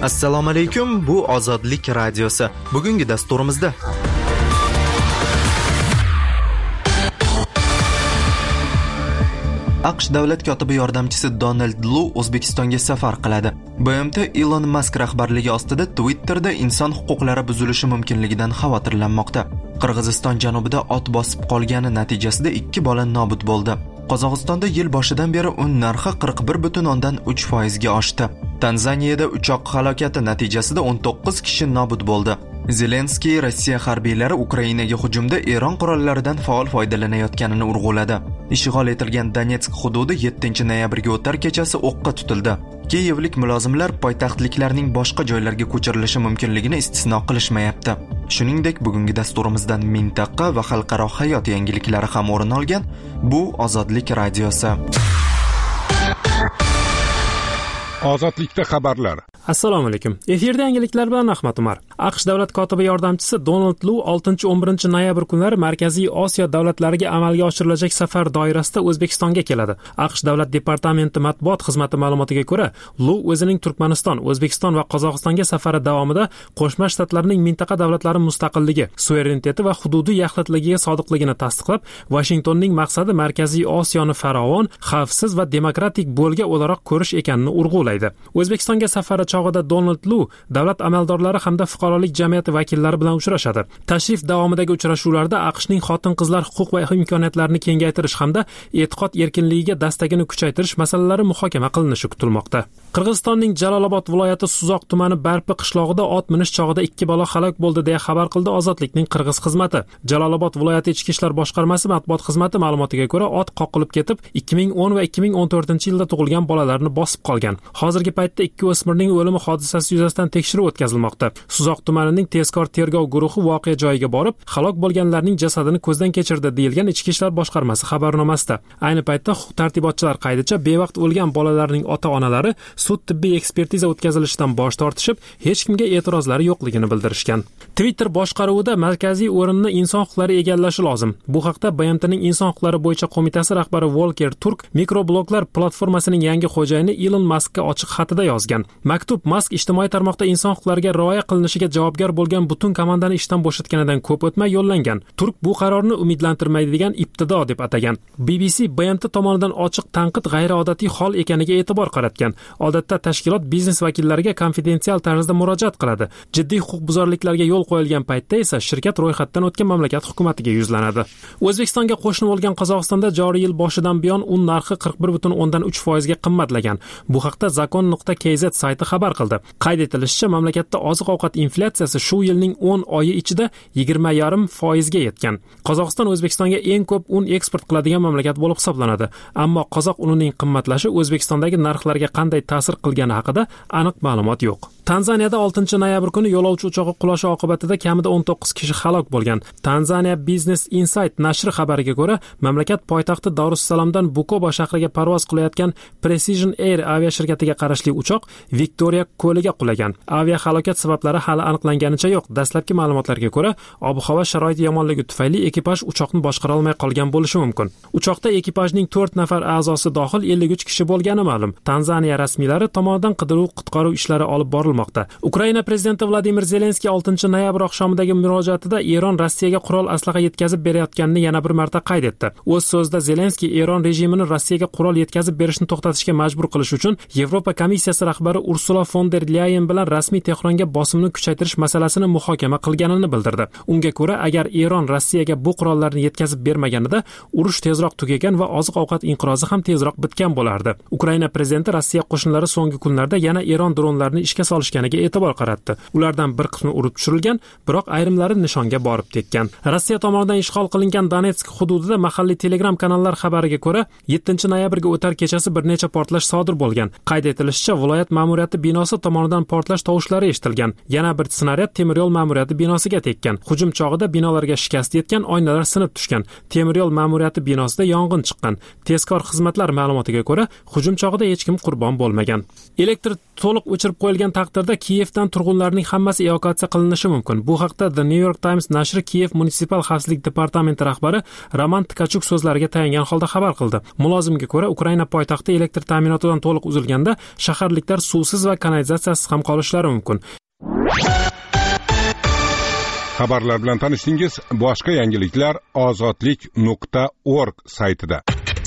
Assalomu alaykum, bu Ozodlik radiosi. Bugungi dasturimizda AQSh davlat kotibi yordamchisi Donald Lu O'zbekistonga safar qiladi. BMT Elon Musk rahbarligi ostida Twitterda inson huquqlari buzilishi mumkinligidan xavotirlanmoqda. Qirg'iziston janubida ot bosib qolgani natijasida 2 bola nobud bo'ldi. Qozog'istonda yil boshidan beri un narxi 41.3% ga oshdi. Tanzaniyada uchoq halokati natijasida 19 kishi nobud bo'ldi. Zelenskiy Rossiya harbiylari Ukrainaga hujumda Eron qurollaridan faol foydalanayotganini urg'uladi. Ishg'ol etilgan Donetsk hududi 7-noyabrga o'tar kechasi o'qqa tutildi. Kiyevlik mulozimlar poytaxtliklarning boshqa joylarga ko'chirilishi mumkinligini istisno qilishmayapti. Shuningdek, bugungi dasturimizdan mintaqa va xalqaro hayot yangiliklari ham o'rin olgan. Bu Ozodlik radiosi. Ozodlikda xabarlar. Assalomu alaykum. Efirda yangiliklar bilan Ahmad Umar. AQSh davlat kotibi yordamchisi Donald Lu 6-11 noyabr kunlari Markaziy Osiyo davlatlariga amalga oshirilajak safar doirasida O'zbekistonga keladi. AQSh davlat departamenti matbuot xizmati ma'lumotiga ko'ra, Lu o'zining Turkmaniston, O'zbekiston va Qozog'istonga safari davomida Qo'shma Shtatlarning mintaqa davlatlari mustaqilligi, suvereniteti va hududiy yaxlitligiga sodiqligini tasdiqlab, Washingtonning maqsadi Markaziy Osiyoni farovon, xavfsiz va demokratik bo'lga o'laroq ko'rish ekanini urg'ulaydi. O'zbekistonga safari chog'ida Donald Lu davlat amaldorlari hamda fuqarolik jamiyati vakillari bilan uchrashadi. Tashrif davomidagi uchrashuvlarda AQShning xotin-qizlar huquq va imkoniyatlarini kengaytirish hamda e'tiqod erkinligiga dastagini kuchaytirish masalalari muhokama qilinishi kutilmoqda. Qirg'izistonning Jalolobod viloyati Suzoq tumani Barpi qishlog'ida ot minish chog'ida 2 bola halok bo'ldi deya xabar qildi Ozodlikning qirg'iz xizmati. Jalolobod viloyati ichki ishlar boshqarmasi matbuot xizmati ma'lumotiga ko'ra, ot qoqilib ketib 2010 va 2014-yilda tug'ilgan bolalarni bosib qolgan. Hozirgi paytda 2 o'smirning o'limi hodisasi yuzasidan tekshiruv o'tkazilmoqda. Suzoq tumanining tezkor tergov guruhi voqea joyiga borib, halok bo'lganlarning jasadini ko'zdan kechirdi, deyilgan ichki ishlar boshqarmasi xabarnomasida. Ayni paytda huquq-tartibotchilar qaydicha bevaqt o'lgan bolalarning ota-onalari sud tibbiy ekspertiza o'tkazilishidan bosh tortishib, hech kimga e'tirozlari yo'qligini bildirishgan. Twitter boshqaruvida markaziy o'rinni inson huquqlari egallashi lozim. Bu haqda BMTning inson huquqlari bo'yicha qo'mitasi rahbari Volker Turk mikrobloglar platformasining yangi xo'jayini Elon Muskka ochiq xatida yozgan. Maktub Musk ijtimoiy tarmoqda inson huquqlariga rioya qilinishiga javobgar bo'lgan butun komandani ishdan bo'shatganidan ko'p o'tmay yo'llangan. Turk bu qarorni umidlantirmaydigan ibtido deb atagan. BBC BMT tomonidan ochiq tanqid g'ayriodatiy hol ekaniga e'tibor qaratgan. Odatda tashkilot biznes vakillariga konfidensial tarzda murojaat qiladi. Jiddiy huquqbuzarliklarga yo'l qo'yilgan paytda esa shirkat ro'yxatdan o'tgan mamlakat hukumatiga yuzlanadi. O'zbekistonga qo'shni bo'lgan Qozog'istonda joriy yil boshidan buyon un narxi 41.3% ga qimmatlagan. Bu haqda zakon.kz sayti xabar qildi. Qayd etilishicha, mamlakatda oziq-ovqat inflyatsiyasi shu yilning 10 oyi ichida 20.5% ga yetgan. Qozog'iston O'zbekistonga eng ko'p un eksport qiladigan mamlakat bo'lib hisoblanadi. Ammo qozoq unining qimmatlashi O'zbekistondagi narxlarga qanday ta'sir qilgani haqida aniq ma'lumot yo'q. Tanzaniyada 6-noyabr kuni yo'lovchi uchog'i qulashi oqibatida kamida 19 kishi halok bo'lgan. Tanzania Business Insight nashri xabariga ko'ra, mamlakat poytaxti Darussalamdan Bukoba shahriga parvoz qilayotgan Precision Air aviashirkatiga qarashli uchoq Victoria ko'liga qulagan. Aviahalokat sabablari hali aniqlanganicha yo'q. Dastlabki ma'lumotlarga ko'ra, ob-havo sharoiti yomonligi tufayli ekipaj uchoqni boshqara olmay qolgan bo'lishi mumkin. Uchoqda ekipajning 4 nafar a'zosi dohil 53 kishi bo'lgani ma'lum. Tanzaniya rasmiylari tomonidan qidiruv-qutqaruv ishlari olib borilmoqda. Ukraina prezidenti Vladimir Zelenskiy 6-noyabr oqshomidagi murojaatida Eron Rossiyaga qurol aslaha yetkazib berayotganini yana bir marta qayd etdi. O'z so'zida Zelenskiy Eron rejimini Rossiyaga qurol yetkazib berishni to'xtatishga majbur qilish uchun Yevropa komissiyasi rahbari Ursula von der Leyen bilan rasmiy Tehronga bosimni kuchaytirish masalasini muhokama qilganini bildirdi. Unga ko'ra, agar Eron Rossiyaga bu qurollarni yetkazib bermaganida, urush tezroq tugagan va oziq-ovqat inqirozi ham tezroq bitgan bo'lardi. Ukraina prezidenti Rossiya qo'shinlari so'nggi kunlarda yana Eron dronlarini ishga solishganiga e'tibor qaratdi. Ulardan bir qismi urib tushirilgan, biroq ayrimlari nishonga borib tekkan. Rossiya tomonidan ishg'ol qilingan Donetsk hududida mahalliy Telegram kanallar xabariga ko'ra, 7-noyabrga o'tar kechasi bir necha portlash sodir bo'lgan. Qayd etilishicha, viloyat ma'muriyati binosi tomonidan portlash tovushlari eshitilgan. Yana bir snaryad temir yo'l ma'muriyati binosiga tekkan. Hujum chog'ida binolarga shikast yetgan, oynalar sinib tushgan. Temir yo'l ma'muriyati binosida yong'in chiqqan. Tezkor xizmatlar ma'lumotiga ko'ra, hujum chog'ida hech kim qurbon bo'lmagan. Elektr to'liq o'chirib qo'yilgan taqdirda taqdirda Kiyevdan turg'unlarning hammasi evakuatsiya qilinishi mumkin. Bu haqda The New York Times nashri Kiyev munisipal xavfsizlik departamenti rahbari Roman Tkachuk so'zlariga tayangan holda xabar qildi. Mulozimga ko'ra, Ukraina poytaxti elektr ta'minotidan to'liq uzilganda shaharliklar suvsiz va kanalizatsiyasiz ham qolishlari mumkin. Xabarlar bilan tanishdingiz. Boshqa yangiliklar ozodlik.org saytida.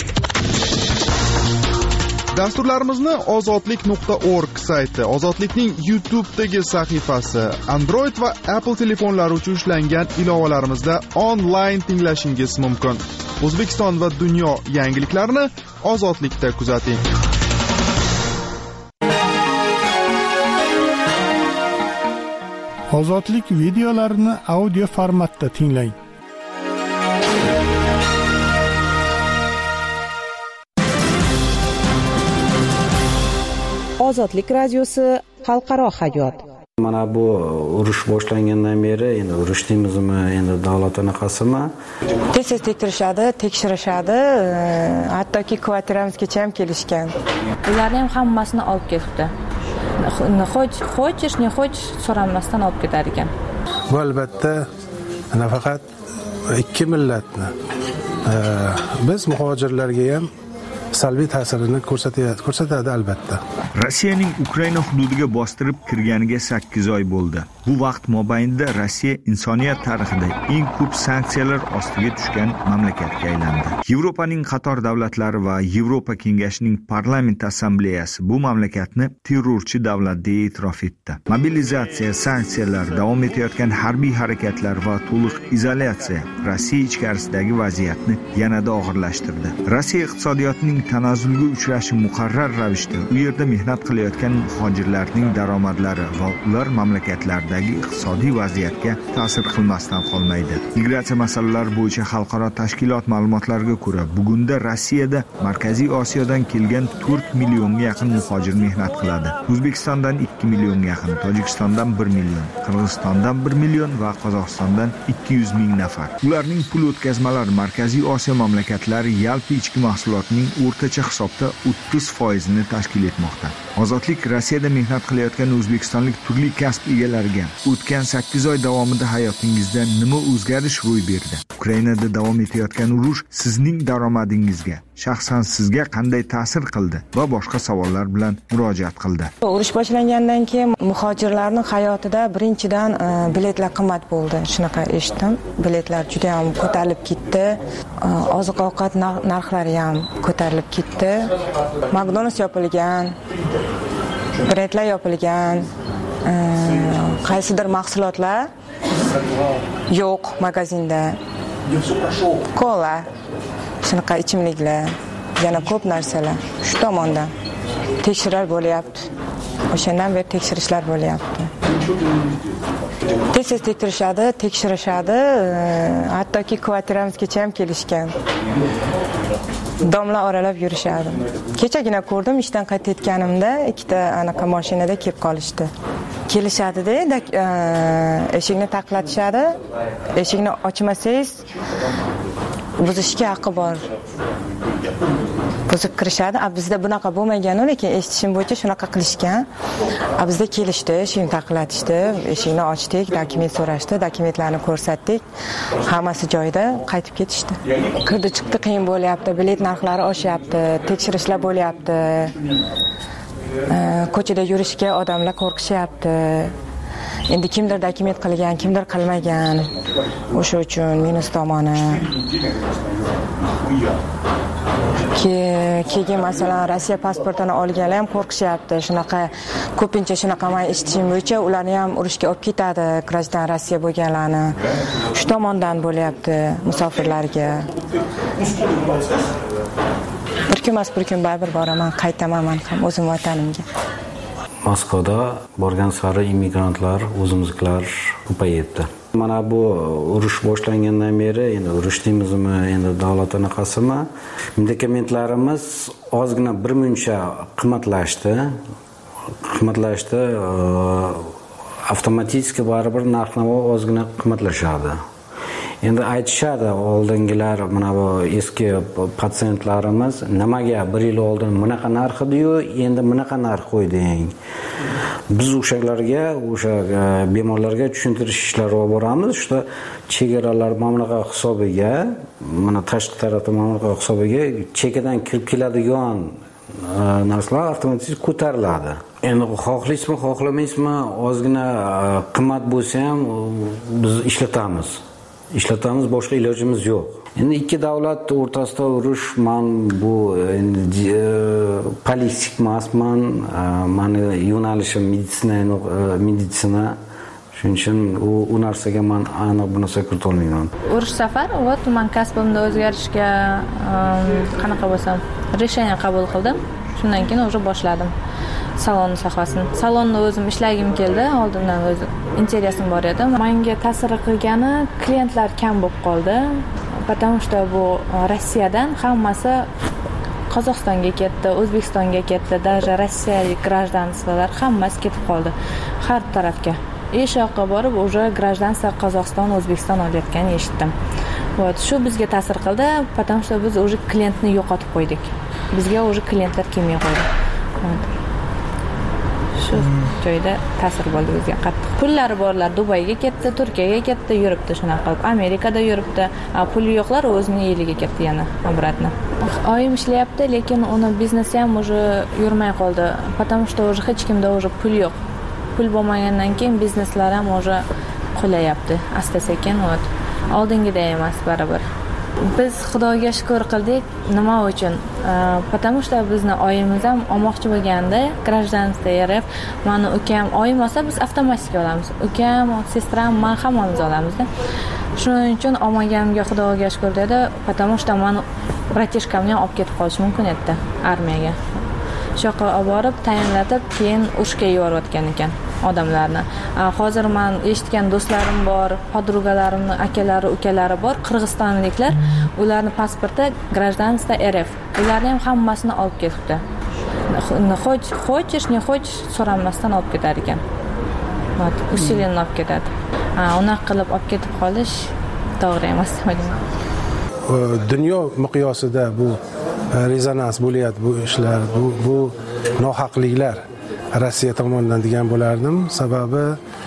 Dasturlarimizni ozodlik.org sayti, Ozodlikning YouTube'dagi sahifasi, Android va Apple telefonlari uchun ishlangan ilovalarimizda onlayn tinglashingiz mumkin. O'zbekiston va dunyo yangiliklarini Ozodlikda kuzating. Ozodlik videolarini audio formatda tinglang. Ozodlik radiosi xalqaro hayot. Mana bu urush boshlangandan beri endi urush deymizmi, endi davlat anaqasimi? Tez tekshirishadi, hattoki kvartiramizgacha ham kelishgan. Ularni ham hammasini olib ketibdi. Xo'chish, ne xo'ch so'ramasdan olib ketar ekan. Bu albatta nafaqat ikki millatni, biz muhojirlarga ham salbiy ta'sirini ko'rsatadi albatta. Rossiyaning Ukraina hududiga bostirib kirganiga 8 oy bo'ldi. Bu vaqt mobaynida Rossiya insoniyat tarixida eng ko'p sanksiyalar ostiga tushgan mamlakatga aylandi. Yevropaning qator davlatlari va Yevropa Kengashining parlament assambleyasi bu mamlakatni terrorchi davlat deb e'tirof etdi. Mobilizatsiya, sanksiyalar, davom etayotgan harbiy harakatlar va to'liq izolyatsiya Rossiya ichkarisidagi vaziyatni yanada og'irlashtirdi. Rossiya iqtisodiyotining tanazzulga uchrashi muqarrar ravishda u yerda mehnat qilayotgan muhojirlarning daromadlari va ular mamlakatlaridagi iqtisodiy vaziyatga ta'sir qilmasdan qolmaydi. Migratsiya masalalari bo'yicha xalqaro tashkilot ma'lumotlariga ko'ra, bugunda Rossiyada Markaziy Osiyodan kelgan 4 millionga yaqin muhojir mehnat qiladi. O'zbekistondan 2 millionga yaqin, Tojikistondan 1 million, Qirg'izistondan 1 million va Qozog'istondan 200 ming nafar. Ularning pul o'tkazmalari Markaziy Osiyo mamlakatlari yalpi ichki mahsulotining o'rtacha hisobda 30% tashkil etmoqda. Ozodlik Rossiyada mehnat qilayotgan o'zbekistonlik turli kasb egalariga o'tgan 8 oy davomida hayotingizda nima o'zgarish ro'y berdi? Ukrainada davom etayotgan urush sizning daromadingizga, shaxsan sizga qanday ta'sir qildi va boshqa savollar bilan murojaat qildi. Urush boshlangandan keyin muhojirlarning hayotida birinchidan biletlar qimmat bo'ldi. Shunaqa eshitdim. Biletlar juda ham ko'tarilib ketdi. Oziq-ovqat narxlari ham ko'tarilib ketdi. McDonald's yopilgan, brendlar yopilgan, qaysidir mahsulotlar yo'q magazinda. Kola, shunaqa ichimliklar, yana ko'p narsalar. Shu tomondan tekshirishlar bo'lyapti. O'shandan beri tekshirishlar bo'lyapti. Tez tekshirishadi, hattoki kvartiramizgacha ham kelishgan. Domla oralab yurishadi. Kechagina ko'rdim, ishdan qaytayotganimda ikkita anaqa mashinada kelib qolishdi. Kelishadi-da, eshikni taqlatishadi. Eshikni ochmasangiz buzishga haqqi bor. Buzib kirishadi. Bizda bunaqa bo'lmagan, lekin eshitishim bo'yicha shunaqa qilishgan. Bizda kelishdi, eshikni taqlatishdi, eshikni ochdik, dokument so'rashdi, dokumentlarni ko'rsatdik. Hammasi joyida, qaytib ketishdi. Kirdi chiqdi qiyin bo'lyapti, bilet narxlari oshyapti, tekshirishlar bo'lyapti. Ko'chada yurishga odamlar qo'rqishyapti. Endi kimdir dokument qilgan, kimdir qilmagan. O'sha uchun minus tomoni. Keyin masalan Rossiya pasportini olganlar ham qo'rqishyapti. Shunaqa ko'pincha shunaqa men eshitishim bo'yicha ularni ham urushga olib ketadi, grajdan Rossiya bo'lganlarni. Shu tomondan bo'lyapti musofirlarga. Bir kun baribir boraman, qaytaman men ham o'zim vatanimga. Moskvada borgan sari immigrantlar, o'zimizlar ko'payibdi. Mana bu urush boshlangandan beri, endi urush deymizmi, endi davlat anaqasimi, medikamentlarimiz ozgina birmuncha qimmatlashdi. Avtomatik baribir narx-navo ozgina qimmatlashadi. Endi aytishadi oldingilar, mana bu eski patsientlarimiz nimaga 1 yil oldin bunaqa narx edi-yu, endi bunaqa narx qo'yding. Biz o'shalarga, o'sha bemorlarga tushuntirish ishlari olib boramiz. Shunda chegaralar mamlakat hisobiga, mana tashqi tarafda mamlakat hisobiga chekadan kirib keladigan narsalar avtomatik ko'tariladi. Endi xohlaysizmi, xohlamaysizmi, ozgina qimmat bo'lsa ham biz ishlatamiz, boshqa ilojimiz yo'q. Endi ikki davlat o'rtasida urush, men bu politik emasman, meni yo'nalishim meditsina. Shuning uchun u narsaga men aniq bu narsa kirita olmayman. Urush safar, men kasbimda o'zgarishga qanaqa bo'lsam, решение qabul qildim. Shundan keyin o'sha boshladim. Salon sohasini. Salonda o'zim ishlagim keldi, oldindan o'z interesim bor edi. Menga ta'sir qilgani klientlar kam bo'lib qoldi. Потому что bu Rossiyadan hammasi Qozog'istonga ketdi, O'zbekistonga ketdi, даже rossiyalik гражданстволар hammasi ketib qoldi har tarafga. Shu yoqqa borib, уже гражданство Qozog'iston, O'zbekiston olayotganini eshitdim. Shu bizga ta'sir qildi, потому что biz уже klientni yo'qotib qo'ydik. Bizga уже klientlar kelmay qo'ydi. Shu joyda ta'sir bo'ldi bizga qattiq. Pullari borlar Dubayga ketdi, Turkiyaga ketdi, yuribdi shunaqa qilib. Amerikada yuribdi. Puli yo'qlar o'zining eliga ketdi yana obratno. Oyim ishlayapti, lekin uni biznesi ham уже yurmay qoldi. Потому что уже hech kimda уже pul yo'q. Pul bo'lmagandan keyin bizneslar ham уже qolayapti. Asta-sekin oldingiday emas baribir. Biz Xudoga shukr qildik. Nima uchun? Потому что bizni oyimiz ham olmoqchi bo'lganda, гражданство RF, meni ukam oyim olsa biz avtomatik olamiz. Ukam, sestram, men hammamiz olamiz-da. Shuning uchun olmaganimga Xudoga shukr dedi. Потому что meni bratishkamni ham olib ketib qolish mumkin edi armiyaga. Shu yoqqa olib borib, tayinlatib, keyin urushga yuborayotgan ekan odamlarni. Hozir men eshitgan do'stlarim bor, podrugalarimni akalari, ukalari bor, qirg'izistonliklar, ularning pasporti гражданство RF. Ularni ham hammasini olib ketibdi. Хочешь, не хочешь, so'ramasdan olib ketar ekan. Usilini olib ketadi. Unaqa qilib olib ketib qolish to'g'ri emas deyman. Dunyo miqyosida bu rezonans bo'lyapti bu ishlar, bu nohaqliklar Rossiya tomonidan degan bo'lardim. Sababi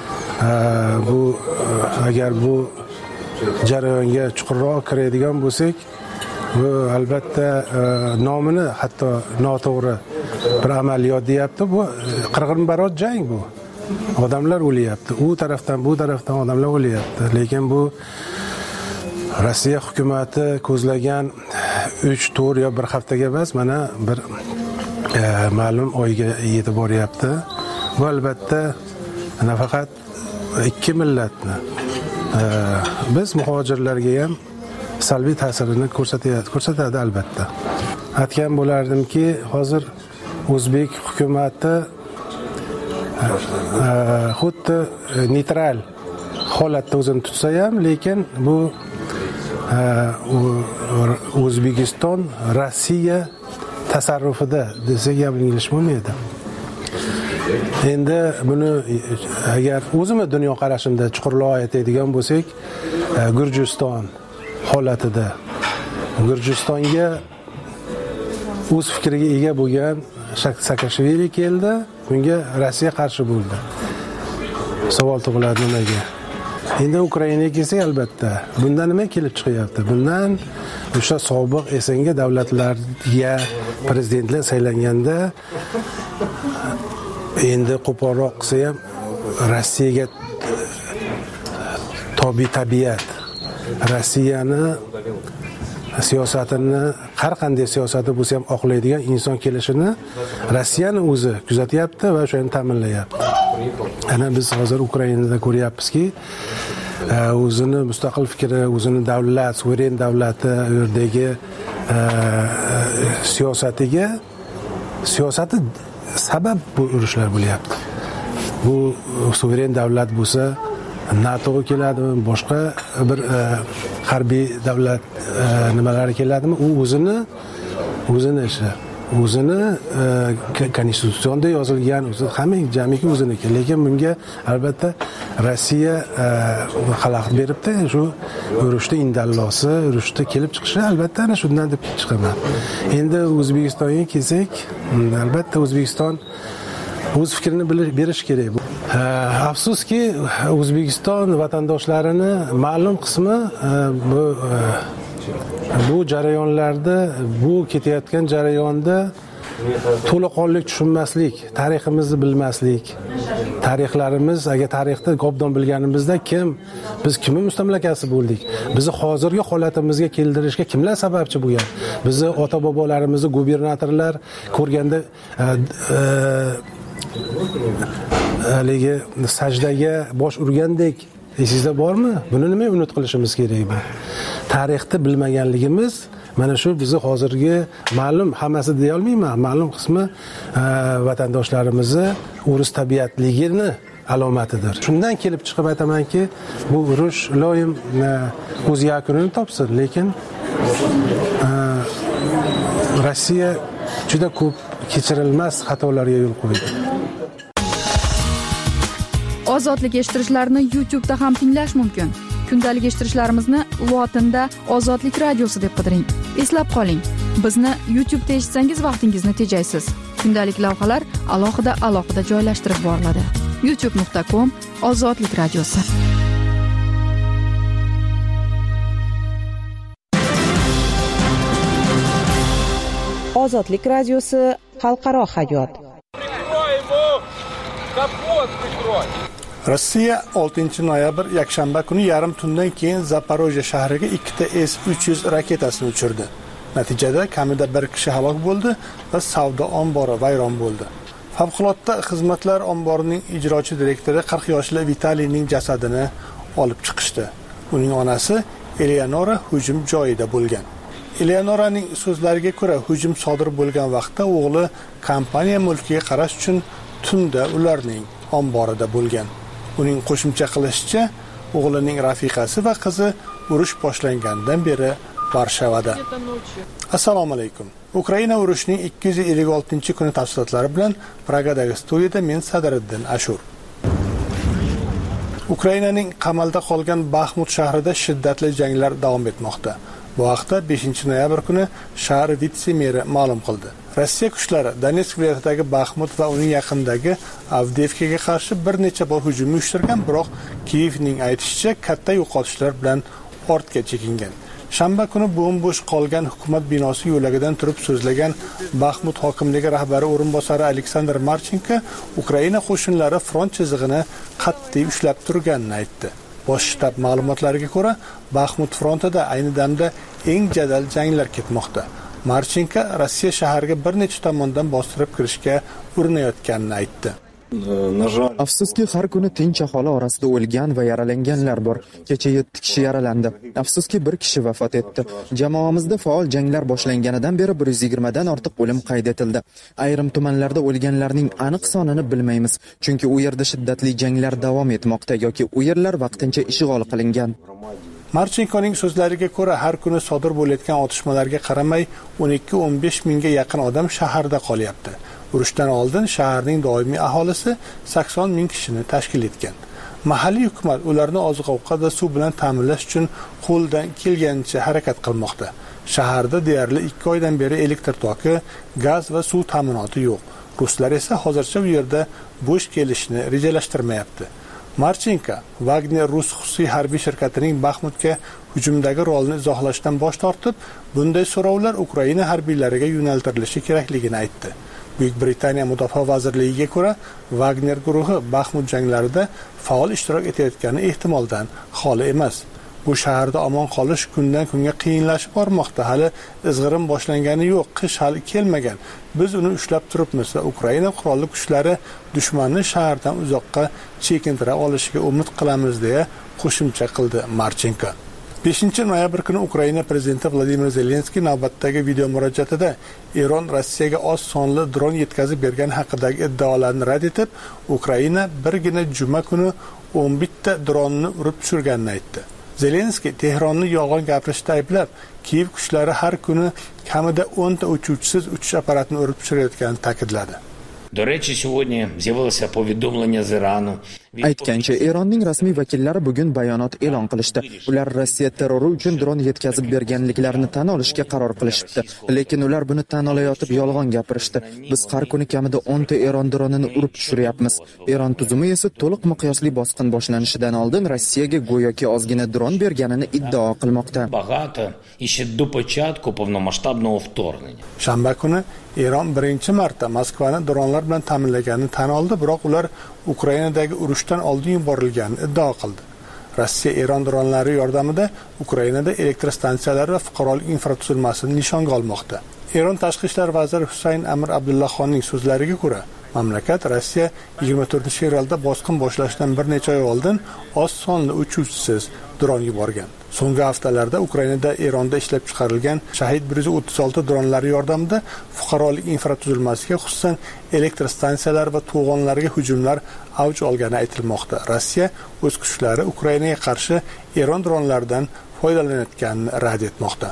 bu agar bu jarayonga chuqurroq kiradigan bo'lsak, bu albatta nomini hatto noto'g'ri bir amaliyot deyapti. Bu qirg'inbarot jang bu. Odamlar o'lyapti. U tarafdan bu tarafdan odamlar o'lyapti. Lekin bu Rossiya hukumati ko'zlagan 3-4 yo 1 haftaga emas, mana bir ma'lum oyga yetib boryapti. Bu albatta nafaqat ikki millatni, biz muhojirlarga ham salbiy ta'sirini ko'rsatadi albatta. Aytgan bo'lardimki, hozir O'zbek hukumati xuddi neytral holatda o'zini tutsa ham, lekin bu O'zbekiston Rossiya tasarrufida desak yanglish bo'lmaydi. Endi buni agar o'zimiz dunyo qarashimda chuqurroq aytadigan bo'lsak, Gurjiston holatida Gurjistonga o'z fikriga ega bo'lgan Saakashvili keldi, bunga Rossiya qarshi bo'ldi. Savol tug'iladi nimaga? Endi Ukrainaga kelsak, albatta bundan nima kelib chiqyapti? Bundan o'sha sobiq SNG davlatlarga prezidentlar saylanganda endi qo'polroq qilsa ham Rossiyaga tabiat, Rossiyani siyosatini, har qanday siyosati bo'lsa ham oqlaydigan inson kelishini Rossiyani o'zi kuzatyapti va shuni ta'minlayapti. Ana biz hozir Ukrainada ko'ryapmizki, o'zini mustaqil fikri, o'zini davlat, suveren davlati yerdagi siyosati sabab bu urushlar bo'lyapti. Bu suveren davlat bo'lsa, NATOga keladimi, boshqa bir harbiy davlat nimalari keladimi, u o'zini ishi, o'zini konstitutsiyonda yozilgan, hamma jamiki o'ziniki. Lekin bunga albatta Rossiya xalaqit beribdi. Shu urushda indallosi, urushda kelib chiqishi albatta ana shundan deb chiqaman. Endi O'zbekistonga kelsak, albatta O'zbekiston o'z fikrini berish kerak. Afsuski, O'zbekiston vatandoshlarini ma'lum qismi bu jarayonlarda, bu ketayotgan jarayonda to'laqonlik tushunmaslik, tariximizni bilmaslik, tarixlarimiz, agar tarixda obdon bilganimizda biz kimning mustamlakasi bo'ldik? Bizni hozirgi holatimizga keltirishga kimlar sababchi bo'lgan? Bizni ota-bobolarimizni gubernatorlar ko'rganda haligi sajdaga bosh urgandek esingizda bormi? Buni nima unut qilishimiz kerak bu? Tarixni bilmaganligimiz mana shu bizni hozirgi ma'lum, hammasi deya olmayman, ma'lum qismi vatandoshlarimizni o'ris tabiatligini alomatidir. Shundan kelib chiqib aytamanki, bu urush loyim o'z yakunini topsin, lekin Rossiya juda ko'p kechirilmas xatolarga yo'l qo'ydi. Ozodlik eshittirishlarni YouTube'da ham tinglash mumkin. Kundalik eshittirishlarimizni lotinda Ozodlik radiosi deb qidiring. Eslab qoling, bizni YouTube'da eshitsangiz vaqtingizni tejaysiz. Kundalik lavhalar alohida joylashtirib boriladi. youtube.com/Ozodlik radiosi. Ozodlik radiosi xalqaro hayot. Rossiya 6 noyabr yakshanba kuni yarim tundan keyin Zaporojye shahriga 2 S-300 raketasini uchirdi. Natijada kamida 1 kishi halok bo'ldi va savdo ombori vayron bo'ldi. Favqulodda xizmatlar omborining ijrochi direktori 40 yoshli Vitaliyning jasadini olib chiqishdi. Uning onasi Eleonora hujum joyida bo'lgan. Eleonoraning so'zlariga ko'ra, hujum sodir bo'lgan vaqtda o'g'li kompaniya mulkiga qarash uchun tunda ularning omborida bo'lgan. Uning qo'shimcha qilishicha, o'g'lining rafiqasi va qizi urush boshlangandan beri Varshavada. Assalomu alaykum. Ukraina urushining 256-kuni tafsilotlari bilan Pragadagi studiyada men Sadiriddin Ashur. Ukrainaning qamalda qolgan Baxmut shahrida shiddatli janglar davom etmoqda. Bu haqda 5-noyabr kuni shahar vitse-meri ma'lum qildi. Rossiya kuchlari Donetsk viloyatidagi Baxmut va uning yaqinidagi Avdiivkaga qarshi bir necha bor hujum uyushtirgan, biroq Kiyevning aytishicha katta yo'qotishlar bilan ortga chekingan. Shanba kuni bo'm-bo'sh qolgan hukumat binosi yo'lagidan turib so'zlagan Baxmut hokimligi rahbari o'rinbosari Aleksandr Marchenko Ukraina qo'shinlari front chizig'ini qat'iy ushlab turganini aytdi. Bosh shtab ma'lumotlariga ko'ra, Baxmut frontida ayni damda eng jadal janglar ketmoqda. Marchenko Rossiya shahriga bir necha tomondan bostirib kirishga urinayotganini aytdi. Afsuski, har kuni tinch aholi orasida o'lgan va yaralanganlar bor. Kecha 7 kishi yaralandi. Afsuski, 1 kishi vafot etdi. Jamoamizda faol janglar boshlanganidan beri 120 dan ortiq o'lim qayd etildi. Ayrim tumanlarda o'lganlarning aniq sonini bilmaymiz, chunki u yerda shiddatli janglar davom etmoqda yoki u yerlar vaqtincha ishg'ol qilingan. Marchenkoning so'zlariga ko'ra, har kuni sodir bo'layotgan otishmalarga qaramay 12-15 mingga yaqin odam shaharda qolyapti. Urushdan oldin shaharning doimiy aholisi 80 ming kishini tashkil etgan. Mahalliy hukumat ularni oziq-ovqat va suv bilan ta'minlash uchun qo'ldan kelganicha harakat qilmoqda. Shaharda deyarli 2 oydan beri elektr toki, gaz va suv ta'minoti yo'q. Ruslar esa hozircha bu yerda bo'sh kelishni rejalashtirmayapti. Marchenko Wagner rus xususiy harbiy shirkatining Baxmutga hujumdagi rolini izohlashdan bosh tortib, bunday so'rovlar Ukraina harbiylariga yo'naltirilishi kerakligini aytdi. Buyuk Britaniya Mudofaa vazirligiga ko'ra, Wagner guruhi Baxmut janglarida faol ishtirok etayotgani ehtimoldan xoli emas. Bu shaharda omon qolish kundan kunga qiyinlashib bormoqda. Hali izg'irin boshlangani yo'q, qish hali kelmagan. Biz uni ushlab turibmiz va Ukraina qurolli kuchlari dushmanni shahardan uzoqqa chekintira olishiga umid qilamiz, deya qo'shimcha qildi Marchenko. 5-noyabr kuni Ukraina prezidenti Vladimir Zelenskiy navbatdagi video murojaatida Eron Rossiyaga oz sonli dron yetkazib bergani haqidagi iddaolarni rad etib, Ukraina birgina juma kuni 11 ta dronni urib tushirganini aytdi. Zelenskiy Tehronni yolg'on gapirishda ayblab, Kiyev kuchlari har kuni kamida 10 ta uchuvchisiz uchish apparatini urib tushirayotganini ta'kidladi. До речі, сьогодні з'явилося повідомлення з Ірану. Aytgancha, Eronning rasmiy vakillari bugun bayonot e'lon qilishdi. Ular Rossiya terrori uchun dron yetkazib berganliklarini tan olishga qaror qilishdi. Lekin ular buni tan olayotib yolg'on gapirishdi. Biz har kuni kamida 10 ta Eron dronini urib tushiryapmiz. Eron tuzumi esa to'liq miqyosli bosqin boshlanishidan oldin Rossiyaga go'yoki ozgina dron berganini iddao qilmoqda. Багато і ще до початку повномасштабного вторгнення. Shanba kuni Eron birinchi marta Moskvani dronlar bilan ta'minlaganini tan oldi, biroq ular Ukrainadagi urushdan oldin yuborilganini iddao qildi. Rossiya Eron dronlari yordamida Ukrainada elektr stansiyalari va fuqarolik infratuzilmasini nishonga olmoqda. Eron tashqi ishlar vaziri Husayn Amir Abdullaxonning so'zlariga ko'ra, mamlakat Rossiya 24-fevralda bosqin boshlashdan bir necha oy oldin oz sonli uchuvchisiz dron yuborgan. So'nggi haftalarda Ukrainada Eronda ishlab chiqarilgan Shahid 136 dronlari yordamida fuqarolik infratuzilmasiga, xususan elektr stansiyalari va to'g'onlarga hujumlar avj olgani aytilmoqda. Rossiya o'z kuchlari Ukrainaga qarshi Eron dronlaridan foydalanayotganini rad etmoqda.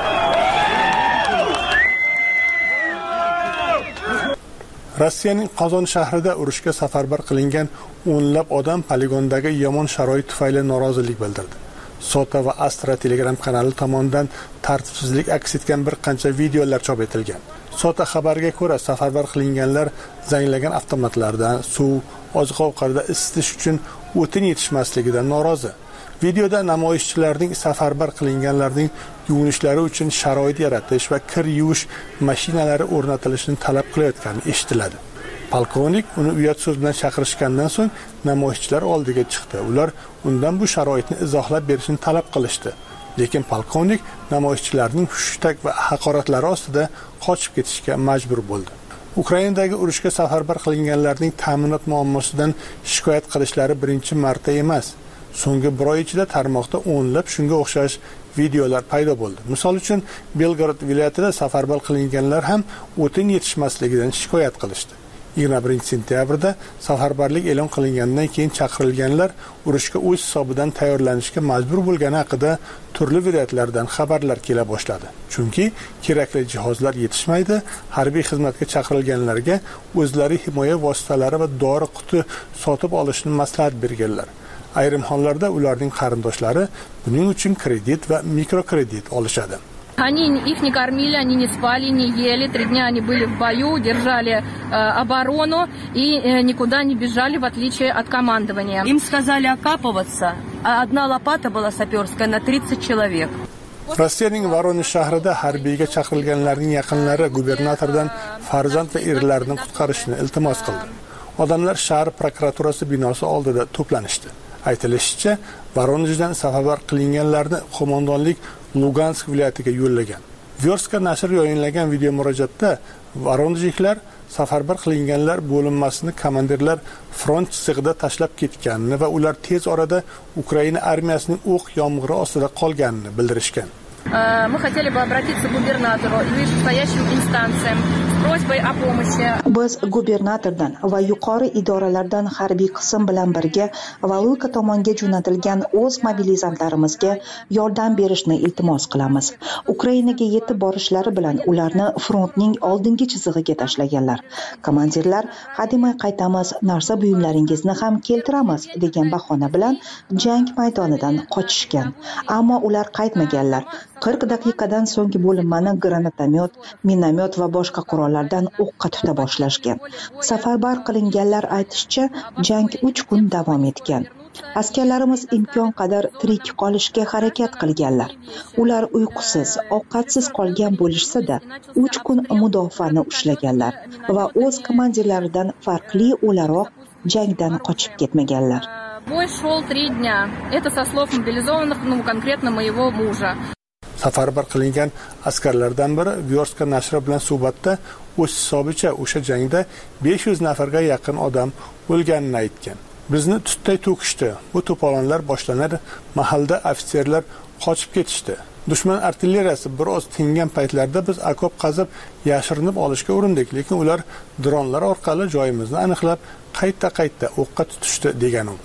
Rossiyaning Qozon shahrida urushga safarbar qilingan o'nlab odam poligondagi yomon sharoit tufayli norozilik bildirdi. Sota va Astra Telegram kanali tomonidan tartibsizlik aks etgan bir qancha videolar chop etilgan. Sota xabariga ko'ra, safarbar qilinganlar zanglagan avtomatlardan suv, oziq-ovqatda isitish uchun o'tin yetishmasligidan norozi. Videoda namoyishchilarning safarbar qilinganlarning yuvinishlari uchun sharoit yaratish va kir yuvish mashinalari o'rnatilishini talab qilayotgani eshitiladi. Polkovnik uni uyat so'z bilan chaqirishgandan so'ng namoyishchilar oldiga chiqdi. Ular undan bu sharoitni izohlab berishini talab qilishdi. Lekin polkovnik namoyishchilarning hushtak va haqoratlari ostida qochib ketishga majbur bo'ldi. Ukrainadagi urushga safarbar qilinganlarning ta'minot muammosidan shikoyat qilishlari birinchi marta emas. So'nggi bir oy ichida tarmoqda o'nlab shunga o'xshash videolar paydo bo'ldi. Misol uchun, Belgorod viloyatida safarbar qilinganlar ham o'tin yetishmasligidan shikoyat qilishdi. 21-sentyabrda safarbarlik e'lon qilingandan keyin chaqirilganlar urushga o'z hisobidan tayyorlanishga majbur bo'lgani haqida turli viloyatlardan xabarlar kela boshladi. Chunki kerakli jihozlar yetishmaydi, harbiy xizmatga chaqirilganlarga o'zlari himoya vositalari va dori quti sotib olishni maslahat berganlar. Ayrim hollarda ularning qarindoshlari buning uchun kredit va mikrokredit olishadi. Они их не кормили, они не спали, не ели. 3 дня они были в бою, держали оборону и никуда не бежали, в отличие от командования. Им сказали окапываться, а одна лопата была саперская на 30 человек. Rossiyaning Voronezh shahrida harbiyga chaqirilganlarning yaqinlari gubernatordan farzand va erlarini qutqarishni iltimos qildi. Odamlar shahar prokuraturasi binosi oldida to'planishdi. Aytilishicha, Voronezhdan safarbar qilinganlarni qo'mondonlik Lugansk viloyatiga yo'llagan. Vyorska nashri yayinlagan video murojaatda Voronezhliklar safarbar qilinganlar bo'linmasini komandirlar front chizig'ida tashlab ketganini va ular tez orada Ukraina armiyasining o'q yomg'iri ostida qolganini bildirishgan. Мы хотели бы обратиться к губернатору и вышестоящим инстанциям с просьбой о помощи. Biz gubernatordan va yuqori idoralardan harbiy qism bilan birga Valulka tomonga jo'natilgan o'z mobilizantlarimizga yordam berishni iltimos qilamiz. Ukrainaga yetib borishlari bilan ularni frontning oldingi chizig'iga tashlaganlar. Komandirlar hademay qaytamiz, narsa buyumlaringizni ham keltiramiz degan bahona bilan jang maydonidan qochishgan. Ammo ular qaytmaganlar. 40 daqiqadan so'ng bo'linmani granatomyot, minomyot va boshqa qurollardan o'qqa tuta boshlashgan. Safarbar qilinganlar aytishicha, jang 3 kun davom etgan. Askarlarimiz imkon qadar tirik qolishga harakat qilganlar. Ular uyqusiz, ovqatsiz qolgan bo'lishsa-da, 3 kun mudofaani ushlaganlar va o'z komandirlaridan farqli o'laroq jangdan qochib ketmaganlar. Бой шел 3 дня. Это со слов мобилизованных, конкретно моего мужа. Safarbar qilingan askarlardan biri Vyorska nashri bilan suhbatda o'z hisobicha o'sha jangda 500 nafarga yaqin odam o'lganini aytgan. Bizni tutday to'kishdi. Bu to'polonlar boshlanar, mahallada ofitserlar qochib ketishdi. Dushman artilleriyasi biroz tingan paytlarda biz okop qazib yashirinib olishga urindik, lekin ular dronlar orqali joyimizni aniqlab, qayta o'qqa tutishdi degan u.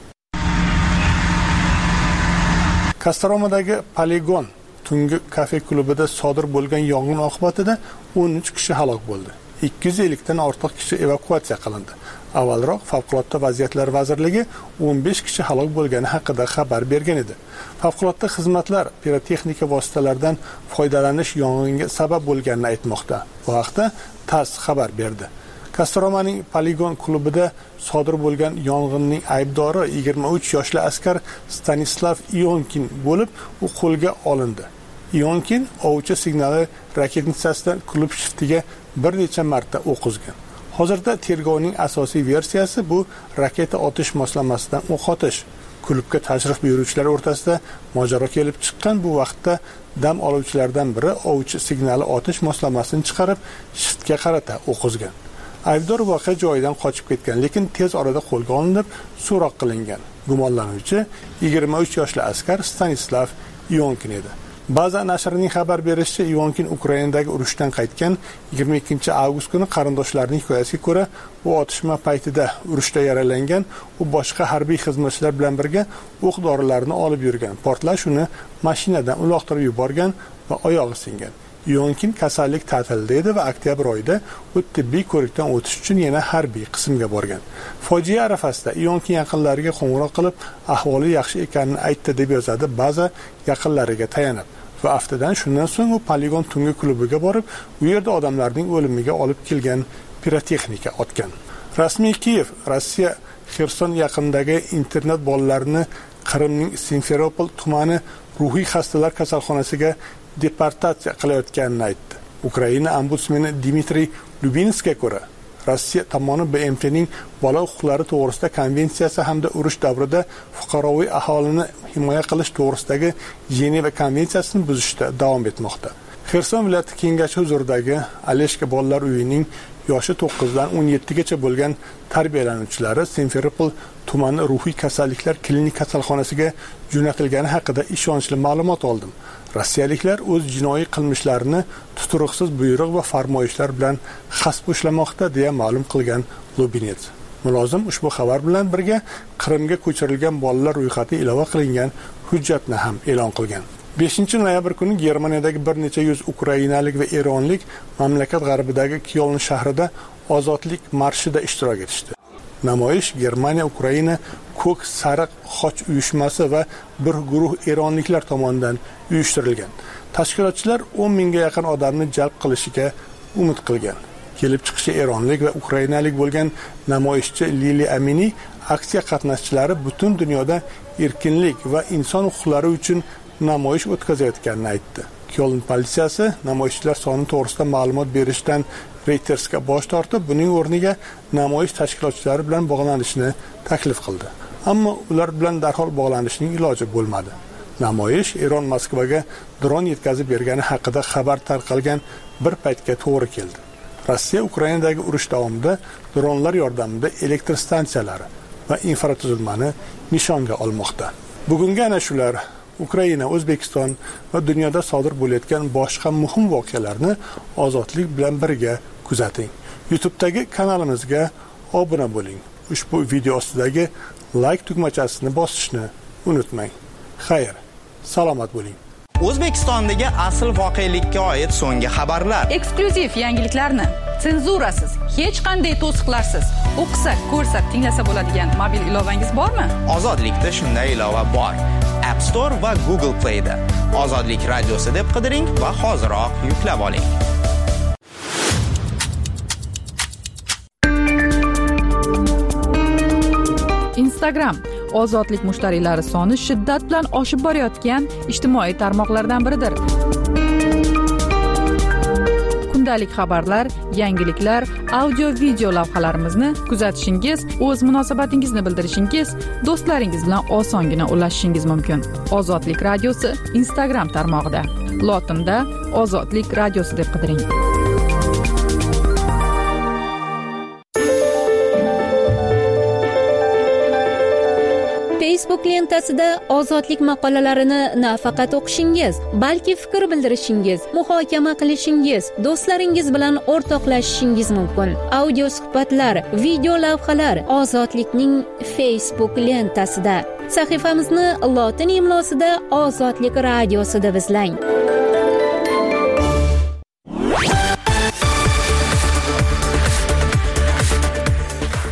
Kostorodagi poligon tungi kafe klubida sodir bo'lgan yong'in oqibatida 13 kishi halok bo'ldi. 250 dan ortiq kishi evakuatsiya qilindi. Avvalroq Favqulodda vaziyatlar vazirligi 15 kishi halok bo'lgani haqida xabar bergan edi. Favqulodda xizmatlar pirotexnika vositalaridan foydalanish yong'inga sabab bo'lganini aytmoqda. Bu haqda TASS xabar berdi. Kostomomaning Poligon klubida sodir bo'lgan yong'inning aybdori 23 yoshli askar Stanislav Ionkin bo'lib, u qo'lga olindi. Ionkin ovchi signali raketnicasidan klub shiftiga bir necha marta o'q uzgan. Hozirda tergovning asosiy versiyasi bu raketa otish moslamasidan o'q otish. Klubga tashrif buyuruvchilar o'rtasida mojaro kelib chiqqan bu vaqtda dam oluvchilardan biri ovchi signali otish moslamasini chiqarib shiftga qarata o'q uzgan. Aybdor voqea joyidan qochib ketgan, lekin tez orada qo'lga olinib, so'roq qilingan. Gumonlanuvchi 23 yoshli askar Stanislav Ionkin edi. Baza nashrining xabar berishicha, Ionkin Ukrainadagi urushdan qaytgan 22 avgust kuni qarindoshlarining hikoyasiga ko'ra, u otishma paytida urushda yaralangan, u boshqa harbiy xizmatchilar bilan birga o'q-dorilarni olib yurgan. Portlash uni mashinadan uloqtirib yuborgan va oyog'i singan. Ionkin kasallik ta'tilida edi va oktyabr oyida u tibbiy ko'rikdan o'tish uchun yana harbiy qismga borgan. Fojia arafasida Ionkin yaqinlariga qo'ng'iroq qilib, ahvoli yaxshi ekanini aytdi deb yozadi Baza yaqinlariga tayanib. Va haftadan shundan so'ng u Poligon tungi klubiga borib, u yerda odamlarning o'limiga olib kelgan pirotexnika otgan. Rasmiy Kiyev Rossiya Xerson yaqinidagi internat bolalarini Qrimning Simferopol tumani ruhiy xastalar kasalxonasiga deportatsiya qilayotganini aytdi. Ukraina ombudsmani Dmitriy Lubinskga ko'ra, Rossiya tomoni BMTning bola huquqlari to'g'risida konvensiyasi hamda urush davrida fuqaroviy aholini himoya qilish to'g'risidagi Jeneva konvensiyasini buzishda davom etmoqda. Xerson viloyati kengashi huzuridagi Aleshka bolalar uyining yoshi 9 dan 17 gacha bo'lgan tarbiyalanuvchilari Simferopol tumani ruhiy kasalliklar klinik kasalxonasiga jo'natilgani haqida ishonchli ma'lumot oldim. Rossiyaliklar o'z jinoiy qilmishlarini tuturuqsiz buyruq va farmoyishlar bilan xasp ushlamoqda deya ma'lum qilgan Lubinets. Mulozim ushbu xabar bilan birga Qrimga ko'chirilgan bolalar ro'yxati ilova qilingan hujjatni ham e'lon qilgan. 5-noyabr kuni Germaniyadagi bir necha yuz ukrainalik va eronlik mamlakat g'arbidagi Kyoln shahrida ozodlik marshida ishtirok etishdi. Namoyish Germaniya Ukraina ko'k sariq xoch uyushmasi va bir guruh eronliklar tomonidan uyushtirilgan. Tashkilotchilar 10 mingga yaqin odamni jalb qilishiga umid qilgan. Kelib chiqishi eronlik va ukrainalik bo'lgan namoyishchi Lili Amini aksiya qatnashchilari butun dunyoda erkinlik va inson huquqlari uchun namoyish o'tkazayotganini aytdi. Kyoln politsiyasi namoyishchilar soni to'g'risida ma'lumot berishdan Reutersga bosh tortib, buning o'rniga namoyish tashkilotchilari bilan bog'lanishni taklif qildi. Ammo ular bilan darhol bog'lanishning iloji bo'lmadi. Namoyish Eron Moskvaga dron yetkazib bergani haqida xabar tarqalgan bir paytga to'g'ri keldi. Rossiya Ukrainadagi urush davomida dronlar yordamida elektr stansiyalari va infratuzilmani nishonga olmoqda. Bugungi ana shular Ukraina, O'zbekiston va dunyoda sodir bo'layotgan boshqa muhim voqealarni ozodlik bilan birga kuzating. YouTube'dagi kanalimizga obuna bo'ling. Ushbu video ostidagi like tugmachasini bosishni unutmang. Xayr, salomat bo'ling. O'zbekistondagi asl voqelikka oid so'nggi xabarlar, eksklyuziv yangiliklarni senzurasiz, hech qanday to'siqlarsiz o'qisa, ko'rsa, tinglasa bo'ladigan mobil ilovangiz bormi? Ozodlikda shunday ilova bor. App Store va Google Play da Ozodlik radiosi deb qidiring va hoziroq yuklab oling. Instagram ozodlik mushtariylari soni shiddat bilan oshib borayotgan ijtimoiy tarmoqlardan biridir. Kundalik xabarlar, yangiliklar, audio-video lavhalarimizni kuzatishingiz, o'z munosabatingizni bildirishingiz, do'stlaringiz bilan osongina ulashishingiz mumkin. Ozodlik radiosi Instagram tarmog'ida. Lotinda Ozodlik radiosi deb qidiring. Facebook lentasida ozodlik maqolalarini nafaqat o'qishingiz, balki fikr bildirishingiz, muhokama qilishingiz, do'stlaringiz bilan o'rtoqlashishingiz mumkin. Audio suhbatlar, video lavhalar Ozodlikning Facebook lentasida. Sahifamizni lotin imlosida Ozodlik radiosi deb izlang.